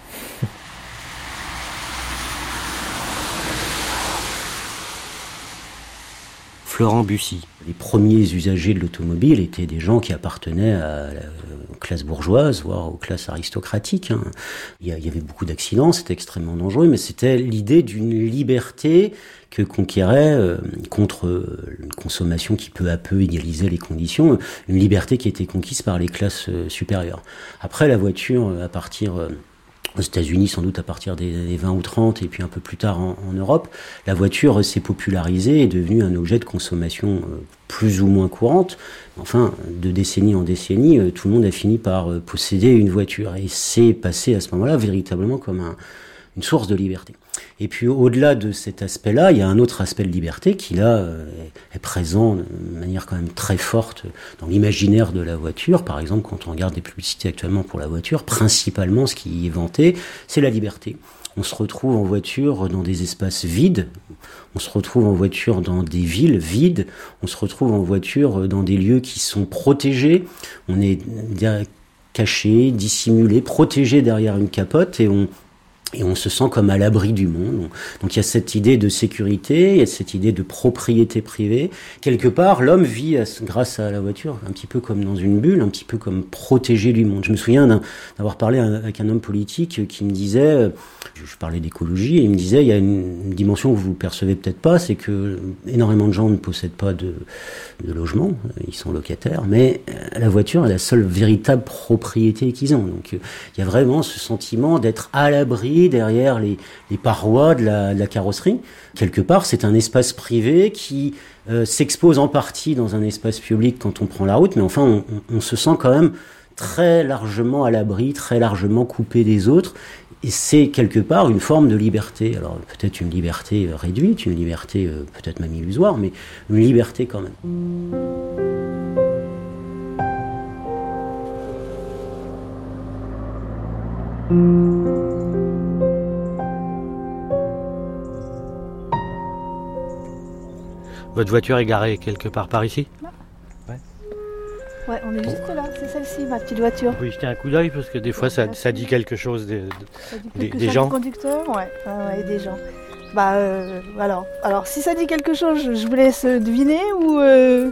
Florent Bussy. Les premiers usagers de l'automobile étaient des gens qui appartenaient à la classe bourgeoise, voire aux classes aristocratiques. Hein. Il y avait beaucoup d'accidents, c'était extrêmement dangereux, mais c'était l'idée d'une liberté que conquérait, euh, contre une consommation qui peu à peu égalisait les conditions, une liberté qui était conquise par les classes euh, supérieures. Après, la voiture, à partir... Euh, aux États-Unis sans doute à partir des années vingt ou trente et puis un peu plus tard en, en Europe, la voiture s'est popularisée et est devenue un objet de consommation euh, plus ou moins courante. Enfin, de décennie en décennie, euh, tout le monde a fini par euh, posséder une voiture et c'est passé à ce moment-là véritablement comme un, une source de liberté. Et puis au-delà de cet aspect-là, il y a un autre aspect de liberté qui là euh, est présent de manière quand même très forte dans l'imaginaire de la voiture. Par exemple, quand on regarde des publicités actuellement pour la voiture, principalement ce qui est vanté, c'est la liberté. On se retrouve en voiture dans des espaces vides, on se retrouve en voiture dans des villes vides, on se retrouve en voiture dans des lieux qui sont protégés, on est caché, dissimulé, protégé derrière une capote et on Et on se sent comme à l'abri du monde. Donc il y a cette idée de sécurité, il y a cette idée de propriété privée. Quelque part, l'homme vit à, grâce à la voiture un petit peu comme dans une bulle, un petit peu comme protégé du monde. Je me souviens d'un, d'avoir parlé avec un homme politique qui me disait, je parlais d'écologie, et il me disait, il y a une, une dimension que vous ne percevez peut-être pas, c'est que énormément de gens ne possèdent pas de, de logement, ils sont locataires, mais la voiture est la seule véritable propriété qu'ils ont. Donc il y a vraiment ce sentiment d'être à l'abri derrière les, les parois de la, de la carrosserie. Quelque part, c'est un espace privé qui euh, s'expose en partie dans un espace public quand on prend la route, mais enfin, on, on, on se sent quand même très largement à l'abri, très largement coupé des autres, et c'est quelque part une forme de liberté. Alors peut-être une liberté réduite, une liberté euh, peut-être même illusoire, mais une liberté quand même. Votre voiture est garée quelque part par ici ? Ouais. Ouais, on est juste là, c'est celle-ci, ma petite voiture. Vous pouvez jeter un coup d'œil parce que des fois ça, ça dit quelque chose des, des, des gens. Du conducteur, ouais, ouais, ouais, des gens. Bah, euh, alors, alors, si ça dit quelque chose, je vous laisse deviner ou. Euh...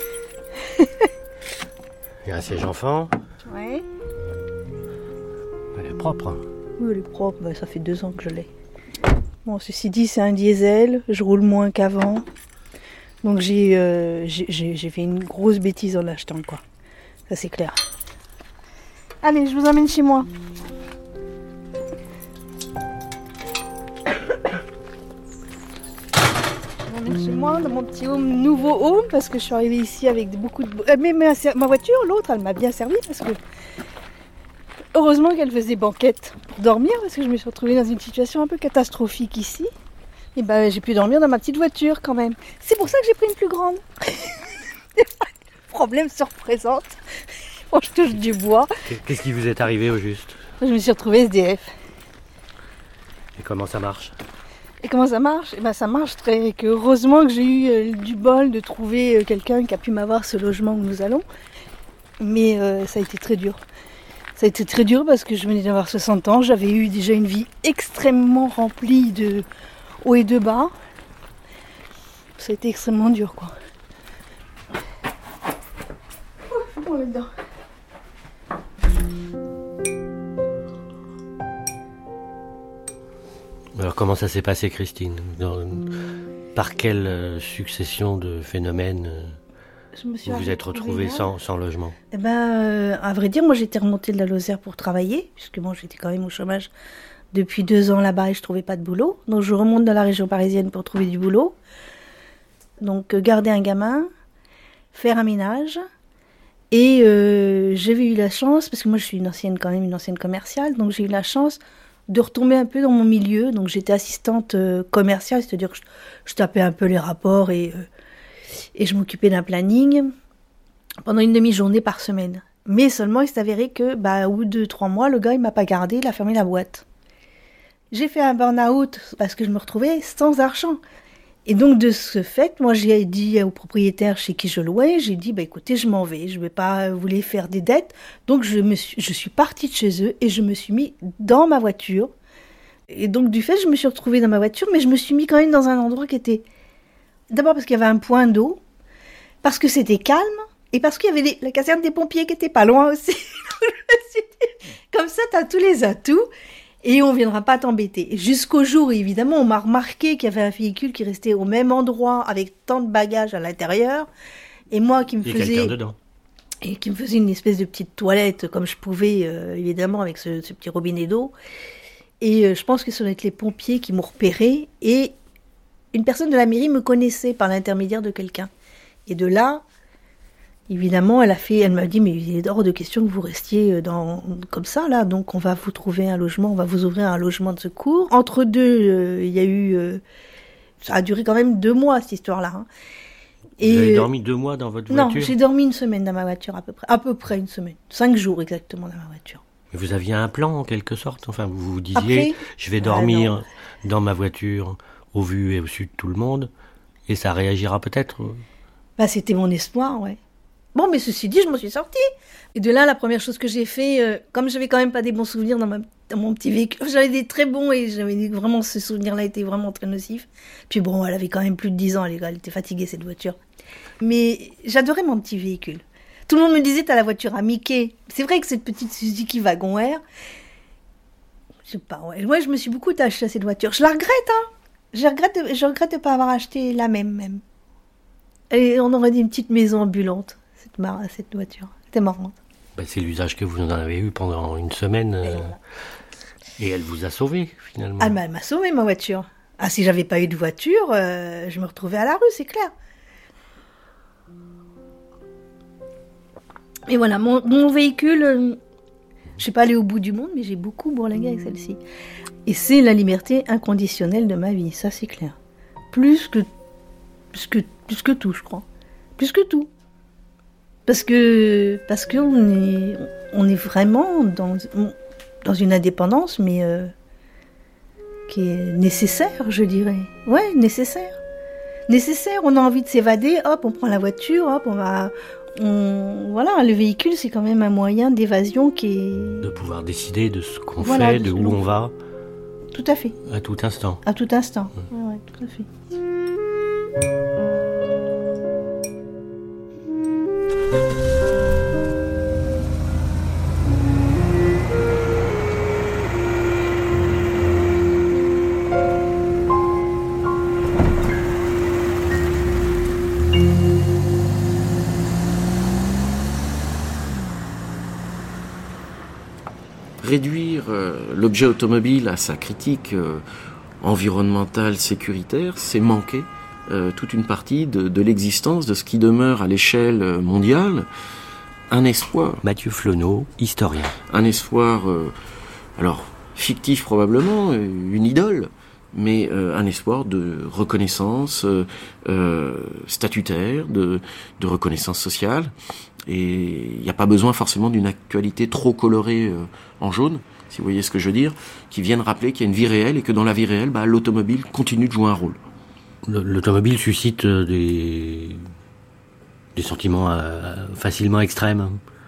Il y a un siège enfant. Ouais. Elle est propre. Hein. Oui, elle est propre, bah, ça fait deux ans que je l'ai. Bon, ceci dit, c'est un diesel, je roule moins qu'avant. Donc j'ai, euh, j'ai, j'ai fait une grosse bêtise en l'achetant, quoi. Ça c'est clair. Allez, je vous emmène chez moi. Je vous emmène chez moi, dans mon petit home, nouveau home, parce que je suis arrivée ici avec beaucoup de... Mais ma, ma voiture, l'autre, elle m'a bien servi, parce que... Heureusement qu'elle faisait banquette pour dormir, parce que je me suis retrouvée dans une situation un peu catastrophique ici. Et ben j'ai pu dormir dans ma petite voiture quand même. C'est pour ça que j'ai pris une plus grande. Problème se représente. Bon, je touche du bois. Qu'est-ce qui vous est arrivé au juste ? Je me suis retrouvée S D F. Et comment ça marche ? Et comment ça marche ? Et ben ça marche très... Que heureusement que j'ai eu euh, du bol de trouver euh, quelqu'un qui a pu m'avoir ce logement où nous allons. Mais euh, ça a été très dur. Ça a été très dur parce que je venais d'avoir soixante ans. J'avais eu déjà une vie extrêmement remplie de... haut et de bas. Ça a été extrêmement dur, quoi. Ouh, bon, là-dedans. Alors comment ça s'est passé, Christine ? Dans, par quelle euh, succession de phénomènes euh, je me suis vous vous êtes retrouvée sans, sans logement ? Eh ben, euh, à vrai dire, moi j'étais remontée de la Lozère pour travailler, puisque bon, j'étais quand même au chômage depuis deux ans là-bas et je trouvais pas de boulot. Donc je remonte dans la région parisienne pour trouver du boulot. Donc euh, garder un gamin, faire un ménage. Et euh, j'avais eu la chance, parce que moi je suis une ancienne quand même, une ancienne commerciale, donc j'ai eu la chance de retomber un peu dans mon milieu. Donc j'étais assistante euh, commerciale, c'est-à-dire que je, je tapais un peu les rapports et, euh, et je m'occupais d'un planning pendant une demi-journée par semaine. Mais seulement il s'est avéré que, bah, au bout de trois mois, le gars il m'a pas gardé, il a fermé la boîte. J'ai fait un burn-out parce que je me retrouvais sans argent. Et donc, de ce fait, moi, j'ai dit au propriétaire chez qui je louais, j'ai dit, bah, écoutez, je m'en vais, je ne vais pas vous les faire des dettes. Donc, je, me suis, je suis partie de chez eux et je me suis mis dans ma voiture. Et donc, du fait, je me suis retrouvée dans ma voiture, mais je me suis mis quand même dans un endroit qui était... D'abord parce qu'il y avait un point d'eau, parce que c'était calme, et parce qu'il y avait des... la caserne des pompiers qui était pas loin aussi. Je me suis dit, comme ça, tu as tous les atouts. Et on ne viendra pas t'embêter. Jusqu'au jour, évidemment, on m'a remarqué qu'il y avait un véhicule qui restait au même endroit avec tant de bagages à l'intérieur. Et moi qui me et faisais... quelqu'un dedans. et qui me faisait une espèce de petite toilette comme je pouvais, euh, évidemment, avec ce, ce petit robinet d'eau. Et euh, je pense que ce doit être les pompiers qui m'ont repéré. Et une personne de la mairie me connaissait par l'intermédiaire de quelqu'un. Et de là, évidemment, elle a fait, elle m'a dit, mais il est hors de question que vous restiez dans, comme ça, là. Donc, on va vous trouver un logement, on va vous ouvrir un logement de secours. Entre deux, euh, il y a eu... Euh, ça a duré quand même deux mois, cette histoire-là. Hein. Et vous avez dormi deux mois dans votre voiture ? Non, j'ai dormi une semaine dans ma voiture, à peu près. À peu près une semaine. Cinq jours exactement dans ma voiture. Mais vous aviez un plan, en quelque sorte. Enfin, vous vous disiez, Après, je vais dormir euh, dans ma voiture, au vu et au su de tout le monde, et ça réagira peut-être. Bah, c'était mon espoir, ouais. Bon, mais ceci dit, je m'en suis sortie. Et de là, la première chose que j'ai fait, euh, comme j'avais quand même pas des bons souvenirs dans, ma, dans mon petit véhicule, j'avais des très bons et j'avais des, vraiment, ce souvenir-là était vraiment très nocif. Puis bon, elle avait quand même plus de dix ans, elle, elle était fatiguée, cette voiture. Mais j'adorais mon petit véhicule. Tout le monde me disait, t'as la voiture à Mickey. C'est vrai que cette petite Suzuki Wagon Air, je sais pas, ouais. Moi, je me suis beaucoup attachée à cette voiture. Je la regrette, hein. Je regrette, je regrette de pas avoir acheté la même, même. Et on aurait dit une petite maison ambulante, cette, mar- cette voiture. C'était marrant. Ben, c'est l'usage que vous en avez eu pendant une semaine. Euh, et elle vous a sauvé, finalement. Ah, mais elle m'a sauvé, ma voiture. Ah, si j'avais pas eu de voiture, euh, je me retrouvais à la rue, c'est clair. Et voilà, mon, mon véhicule, euh, je suis pas allée au bout du monde, mais j'ai beaucoup bourlingué avec celle-ci. Et c'est la liberté inconditionnelle de ma vie, ça c'est clair. Plus que, plus que, plus que tout, je crois. Plus que tout. Parce que, parce qu'on est, on est vraiment dans, dans une indépendance, mais euh, qui est nécessaire, je dirais. Ouais, nécessaire. Nécessaire, on a envie de s'évader, hop, on prend la voiture, hop, on va... On... Voilà, le véhicule, c'est quand même un moyen d'évasion qui est... De pouvoir décider de ce qu'on voilà, fait, de où on va. Tout à fait. À tout instant. À tout instant, mmh. ouais, ouais, tout à fait. Réduire euh, l'objet automobile à sa critique euh, environnementale, sécuritaire, c'est manquer euh, toute une partie de, de l'existence de ce qui demeure à l'échelle mondiale un espoir. Mathieu Flonneau, historien. Un espoir, euh, alors fictif probablement, une idole, mais euh, un espoir de reconnaissance euh, euh, statutaire, de, de reconnaissance sociale. Et il n'y a pas besoin forcément d'une actualité trop colorée euh, en jaune, si vous voyez ce que je veux dire, qui vienne rappeler qu'il y a une vie réelle et que dans la vie réelle, bah, l'automobile continue de jouer un rôle. L'automobile suscite des, des sentiments euh, facilement extrêmes.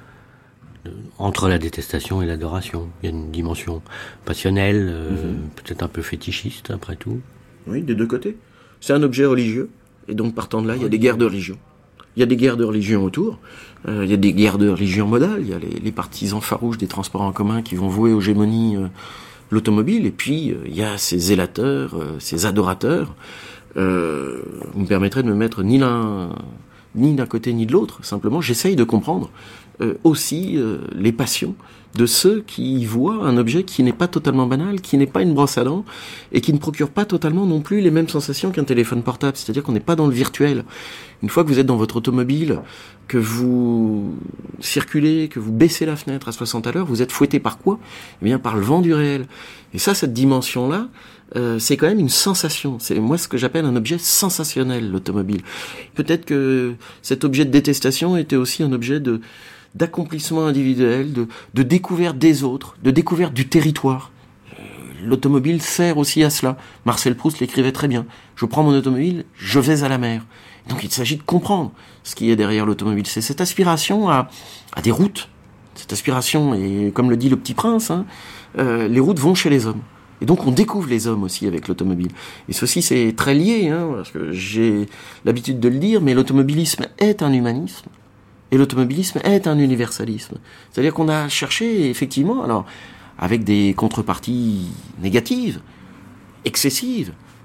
Entre la détestation et l'adoration, il y a une dimension passionnelle, euh, mm-hmm. peut-être un peu fétichiste après tout. Oui, des deux côtés. C'est un objet religieux, et donc partant de là, il y a des guerres de religion. Il y a des guerres de religion autour, euh, il y a des guerres de religion modale, il y a les, les partisans farouches des transports en commun qui vont vouer aux gémonies euh, l'automobile, et puis euh, il y a ces zélateurs, euh, ces adorateurs. Euh, vous me permettrez de me mettre ni l'un, ni d'un côté ni de l'autre, simplement j'essaye de comprendre euh, aussi euh, les passions de ceux qui y voient un objet qui n'est pas totalement banal, qui n'est pas une brosse à dents, et qui ne procure pas totalement non plus les mêmes sensations qu'un téléphone portable. C'est-à-dire qu'on n'est pas dans le virtuel. Une fois que vous êtes dans votre automobile, que vous circulez, que vous baissez la fenêtre à soixante à l'heure, vous êtes fouetté par quoi ? Eh bien, par le vent du réel. Et ça, cette dimension-là, euh, c'est quand même une sensation. C'est moi ce que j'appelle un objet sensationnel, l'automobile. Peut-être que cet objet de détestation était aussi un objet de d'accomplissement individuel, de, de découverte des autres, de découverte du territoire. Euh, l'automobile sert aussi à cela. Marcel Proust l'écrivait très bien. Je prends mon automobile, je vais à la mer. Donc il s'agit de comprendre ce qui est derrière l'automobile. C'est cette aspiration à, à des routes. Cette aspiration, et comme le dit le Petit Prince, hein, euh, les routes vont chez les hommes. Et donc on découvre les hommes aussi avec l'automobile. Et ceci c'est très lié, hein, parce que j'ai l'habitude de le dire, mais l'automobilisme est un humanisme. Et l'automobilisme est un universalisme. C'est-à-dire qu'on a cherché, effectivement, alors, avec des contreparties négatives, excessives,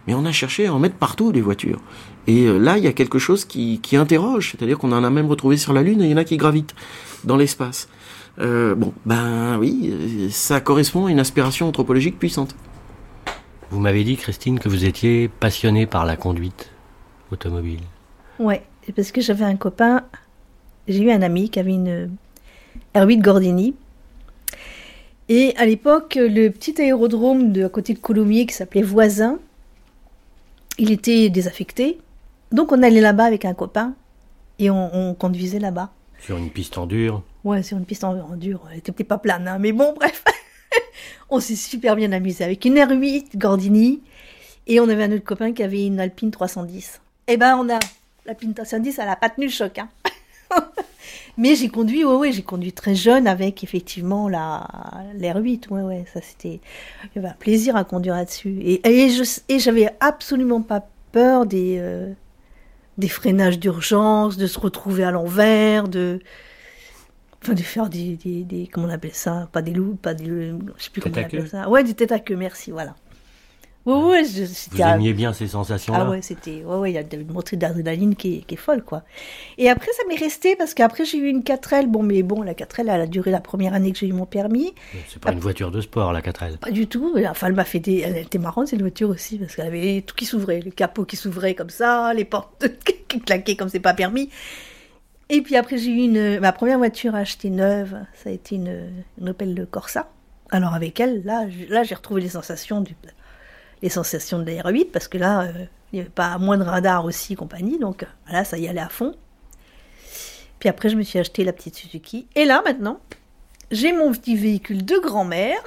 mais on a cherché à en mettre partout des voitures. Et euh, là, il y a quelque chose qui, qui interroge, c'est-à-dire qu'on en a même retrouvé sur la Lune et il y en a qui gravitent dans l'espace. Euh, bon, ben oui, ça correspond à une aspiration anthropologique puissante. Vous m'avez dit, Christine, que vous étiez passionnée par la conduite automobile. Ouais, c'est parce que j'avais un copain, j'ai eu un ami qui avait une R huit Gordini. Et à l'époque, le petit aérodrome de à côté de Coulommiers qui s'appelait Voisin, il était désaffecté. Donc on allait là-bas avec un copain et on, on conduisait là-bas. Sur une piste en dur. Ouais, sur une piste en, en dur. Elle était peut-être pas plane, hein, mais bon, bref. On s'est super bien amusé avec une R huit Gordini. Et on avait un autre copain qui avait une Alpine trois cent dix. Eh ben, on a... L'Alpine trois cent dix, elle a pas tenu le choc, hein. Mais j'ai conduit, ouais, ouais, j'ai conduit très jeune avec, effectivement, la, l'R huit. Ouais, ouais, ça c'était... Il y avait un plaisir à conduire là-dessus. Et, et, je, et j'avais absolument pas peur des... Euh, des freinages d'urgence, de se retrouver à l'envers, de... Enfin, de faire des, des, des... Comment on appelle ça? Pas des loups, pas des... Je sais plus comment on appelle ça. Ouais, des têtes à queue, merci, voilà. Ouais, ouais, je, Vous aimiez bien ces sensations-là? Ah ouais, c'était... Ouais, ouais, il y a une montée d'adrénaline qui est, qui est folle, quoi. Et après, ça m'est resté, parce qu'après, j'ai eu une quatre L. Bon, mais bon, la quatre L, elle a duré la première année que j'ai eu mon permis. C'est pas ah, une voiture de sport, la quatre L. Pas du tout. Enfin, elle m'a fait des... Elle était marrante, cette voiture aussi, parce qu'elle avait tout qui s'ouvrait. Le capot qui s'ouvrait comme ça, les portes qui claquaient comme c'est pas permis. Et puis après, j'ai eu une... Ma première voiture achetée neuve, ça a été une, une Opel Corsa. Alors avec elle, là, là j'ai retrouvé les sensations du... les sensations de la R huit, parce que là, euh, il n'y avait pas moins de radar aussi et compagnie, donc là, ça y allait à fond. Puis après, je me suis acheté la petite Suzuki. Et là, maintenant, j'ai mon petit véhicule de grand-mère.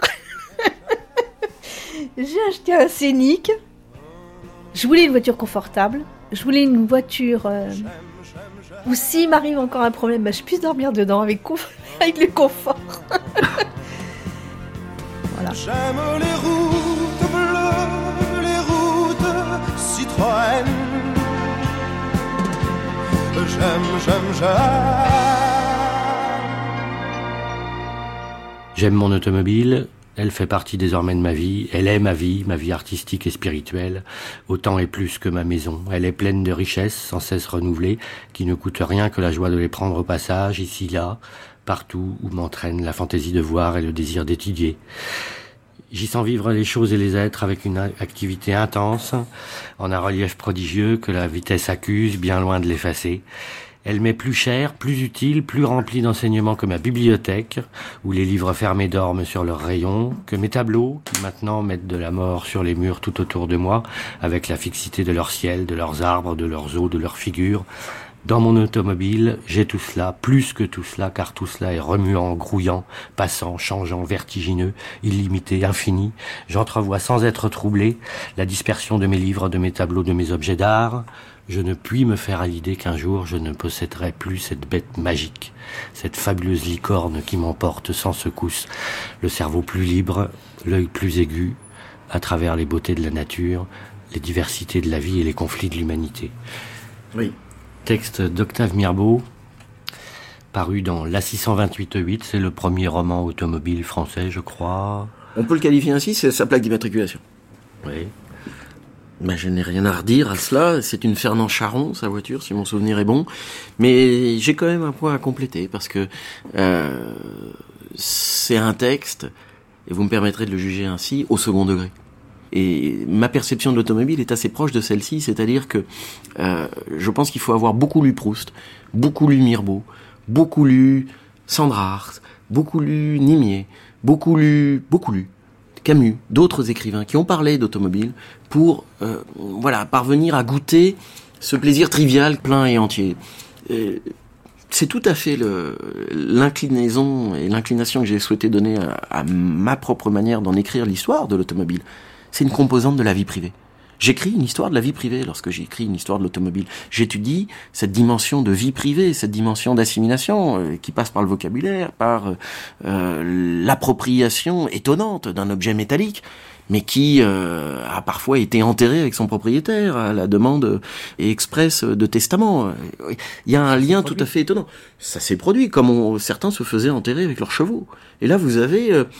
J'ai acheté un Scénic. Je voulais une voiture confortable. Je voulais une voiture euh, où s'il m'arrive encore un problème, bah, je puisse dormir dedans avec, conf- avec le confort. Voilà. J'aime les routes bleues, les routes Citroën. J'aime, j'aime, j'aime. J'aime mon automobile. Elle fait partie désormais de ma vie. Elle est ma vie, ma vie artistique et spirituelle. Autant et plus que ma maison. Elle est pleine de richesses, sans cesse renouvelées, qui ne coûtent rien que la joie de les prendre au passage, ici, là, partout où m'entraîne la fantaisie de voir et le désir d'étudier. J'y sens vivre les choses et les êtres avec une activité intense, en un relief prodigieux que la vitesse accuse, bien loin de l'effacer. Elle m'est plus chère, plus utile, plus remplie d'enseignements que ma bibliothèque, où les livres fermés dorment sur leurs rayons, que mes tableaux, qui maintenant mettent de la mort sur les murs tout autour de moi, avec la fixité de leur ciel, de leurs arbres, de leurs eaux, de leurs figures. Dans mon automobile, j'ai tout cela, plus que tout cela, car tout cela est remuant, grouillant, passant, changeant, vertigineux, illimité, infini. J'entrevois sans être troublé la dispersion de mes livres, de mes tableaux, de mes objets d'art. Je ne puis me faire à l'idée qu'un jour je ne posséderai plus cette bête magique, cette fabuleuse licorne qui m'emporte sans secousse, le cerveau plus libre, l'œil plus aigu, à travers les beautés de la nature, les diversités de la vie et les conflits de l'humanité. Oui. Texte d'Octave Mirbeau, paru dans l'A six cent vingt-huit huit, c'est le premier roman automobile français, je crois. On peut le qualifier ainsi, c'est sa plaque d'immatriculation. Oui. Ben, je n'ai rien à redire à cela, c'est une Fernand Charon, sa voiture, si mon souvenir est bon, mais j'ai quand même un point à compléter, parce que euh, c'est un texte, et vous me permettrez de le juger ainsi, au second degré. Et ma perception de l'automobile est assez proche de celle-ci, c'est-à-dire que euh, je pense qu'il faut avoir beaucoup lu Proust, beaucoup lu Mirbeau, beaucoup lu Sandrart, beaucoup lu Nimier, beaucoup lu, beaucoup lu Camus, d'autres écrivains qui ont parlé d'automobile pour euh, voilà parvenir à goûter ce plaisir trivial, plein et entier. Euh, c'est tout à fait le, l'inclinaison et l'inclination que j'ai souhaité donner à, à ma propre manière d'en écrire l'histoire de l'automobile. C'est une composante de la vie privée. J'écris une histoire de la vie privée lorsque j'écris une histoire de l'automobile. J'étudie cette dimension de vie privée, cette dimension d'assimilation euh, qui passe par le vocabulaire, par euh, l'appropriation étonnante d'un objet métallique, mais qui euh, a parfois été enterré avec son propriétaire à la demande et express de testament. Il y a un lien tout à fait étonnant. Ça s'est produit, comme on, certains se faisaient enterrer avec leurs chevaux. Et là, vous avez... Euh,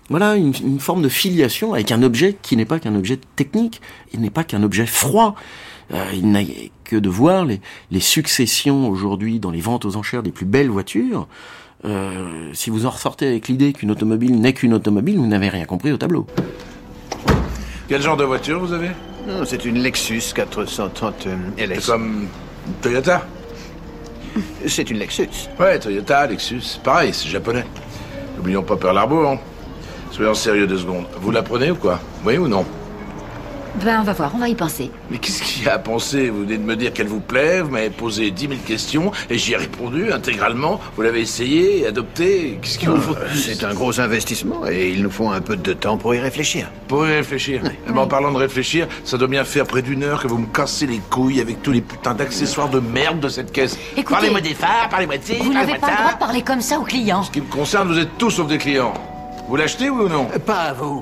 Voilà, une, une forme de filiation avec un objet qui n'est pas qu'un objet technique, il n'est pas qu'un objet froid. Euh, il n'a que de voir les, les successions aujourd'hui dans les ventes aux enchères des plus belles voitures. Euh, si vous en ressortez avec l'idée qu'une automobile n'est qu'une automobile, vous n'avez rien compris au tableau. Quel genre de voiture vous avez? Non, c'est une Lexus quatre cent trente L S. C'est comme Toyota? C'est une Lexus. Ouais, Toyota, Lexus. Pareil, c'est japonais. N'oublions pas Pearl Harbor, hein. Soyons sérieux deux secondes. Vous la prenez ou quoi? Oui ou non? Ben, on va voir, on va y penser. Mais qu'est-ce qu'il y a à penser? Vous venez de me dire qu'elle vous plaît, vous m'avez posé dix mille questions, et j'y ai répondu intégralement. Vous l'avez essayé, adopté, qu'est-ce qu'il vous faut? C'est un gros investissement, et il nous faut un peu de temps pour y réfléchir. Pour y réfléchir? Oui. Eh ben, en parlant de réfléchir, ça doit bien faire près d'une heure que vous me cassez les couilles avec tous les putains d'accessoires de merde de cette caisse. Écoutez, parlez-moi des phares, parlez-moi de ci, vous n'avez parlez-moi pas de le ça. droit de parler comme ça aux clients. Ce qui me concerne, vous êtes tous sauf des clients. Vous l'achetez, oui ou non? Pas à vous.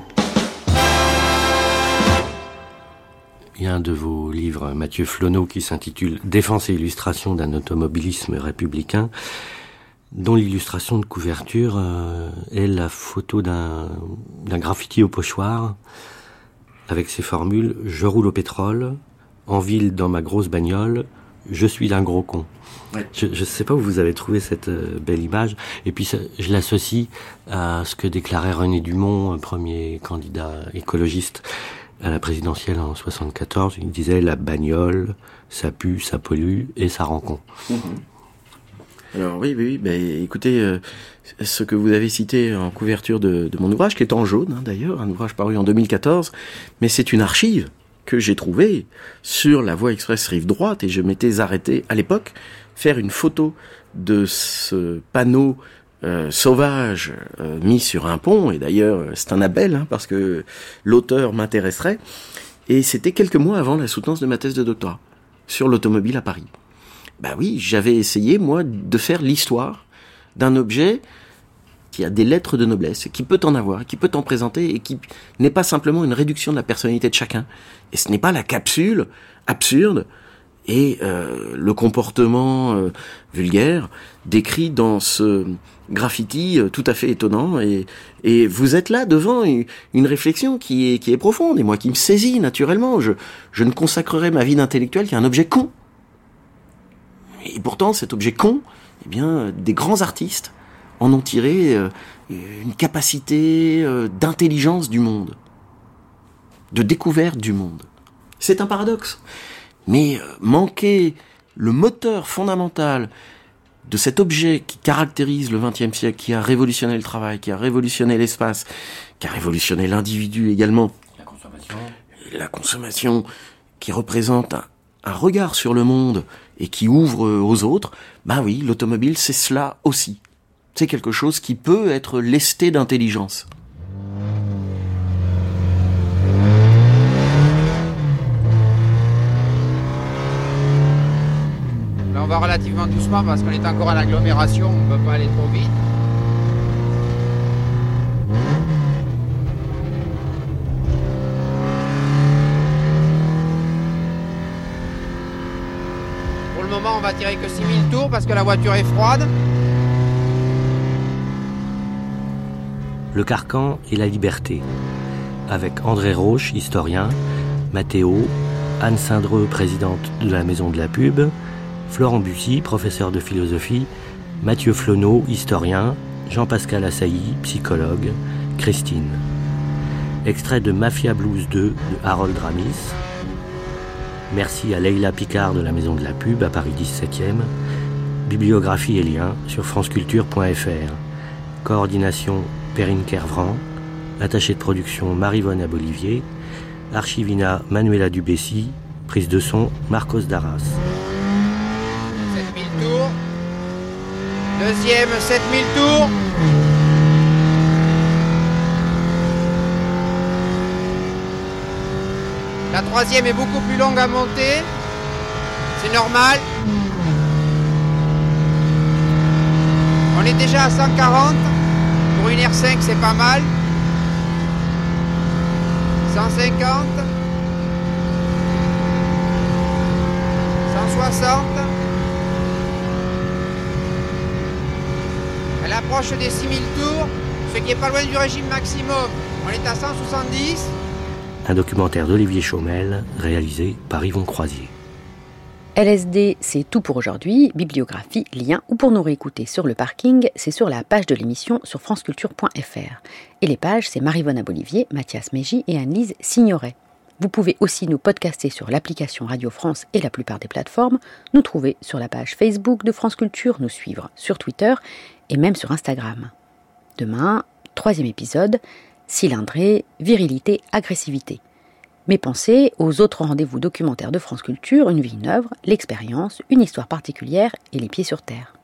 Il y a un de vos livres, Mathieu Flonneau, qui s'intitule « Défense et illustration d'un automobilisme républicain », dont l'illustration de couverture euh, est la photo d'un, d'un graffiti au pochoir, avec ces formules « Je roule au pétrole, en ville dans ma grosse bagnole, je suis un gros con ». Ouais. Je ne sais pas où vous avez trouvé cette euh, belle image. Et puis ça, je l'associe à ce que déclarait René Dumont, premier candidat écologiste à la présidentielle en soixante-quatorze. Il disait « La bagnole, ça pue, ça pollue et ça rend con ». Mmh. Alors oui, oui, oui bah, écoutez, euh, ce que vous avez cité en couverture de, de mon ouvrage, qui est en jaune hein, d'ailleurs, un ouvrage paru en deux mille quatorze, mais c'est une archive que j'ai trouvée sur la voie express rive droite, et je m'étais arrêté à l'époque faire une photo de ce panneau euh, sauvage euh, mis sur un pont, et d'ailleurs c'est un appel hein, parce que l'auteur m'intéresserait, et c'était quelques mois avant la soutenance de ma thèse de doctorat sur l'automobile à Paris. Bah oui, j'avais essayé moi de faire l'histoire d'un objet qui a des lettres de noblesse, qui peut en avoir, qui peut en présenter, et qui n'est pas simplement une réduction de la personnalité de chacun. Et ce n'est pas la capsule absurde et euh, le comportement euh, vulgaire décrit dans ce graffiti euh, tout à fait étonnant. Et, et vous êtes là devant une, une réflexion qui est, qui est profonde, et moi qui me saisit naturellement. Je, je ne consacrerai ma vie d'intellectuel qu'à un objet con. Et pourtant, cet objet con, eh bien, des grands artistes en ont tiré euh, une capacité euh, d'intelligence du monde, de découverte du monde. C'est un paradoxe. Mais euh, manquer le moteur fondamental de cet objet qui caractérise le vingtième siècle, qui a révolutionné le travail, qui a révolutionné l'espace, qui a révolutionné l'individu également. La consommation. La consommation qui représente un, un regard sur le monde et qui ouvre aux autres, bah oui, l'automobile, c'est cela aussi. C'est quelque chose qui peut être lesté d'intelligence. Là, on va relativement doucement parce qu'on est encore à l'agglomération, on ne peut pas aller trop vite. Pour le moment, on va tirer que six mille tours parce que la voiture est froide. Le carcan et la liberté, avec André Roche, historien, Mathéo, Anne Sindreux, présidente de la Maison de la Pub, Florent Bussy, professeur de philosophie, Mathieu Flonneau, historien, Jean-Pascal Assailly, psychologue, Christine. Extrait de Mafia Blues deux de Harold Ramis. Merci à Leila Picard de la Maison de la Pub à Paris dix-septième. Bibliographie et liens sur franceculture point f r. Coordination Perrine Kervran. Attaché de production Marie-Vonne Abolivier. Archivina Manuela Dubessy. Prise de son Marcos Darras. sept mille tours. Deuxième, sept mille tours. La troisième est beaucoup plus longue à monter. C'est normal. On est déjà à cent quarante. Pour une R cinq, c'est pas mal. cent cinquante. cent soixante. Elle approche des six mille tours. fait qu'il est pas loin du régime maximum. On est à cent soixante-dix. Un documentaire d'Olivier Chaumel, réalisé par Yvon Croisier. L S D, c'est tout pour aujourd'hui. Bibliographie, lien ou pour nous réécouter sur le parking, c'est sur la page de l'émission sur franceculture point f r. Et les pages, c'est Marie-Vonne Abolivier, Mathias Mégy et Anne-Lise Signoret. Vous pouvez aussi nous podcaster sur l'application Radio France et la plupart des plateformes, nous trouver sur la page Facebook de France Culture, nous suivre sur Twitter et même sur Instagram. Demain, troisième épisode, cylindrée, virilité, agressivité. Mes pensées aux autres rendez-vous documentaires de France Culture, une vie, une œuvre, l'expérience, une histoire particulière et les pieds sur terre.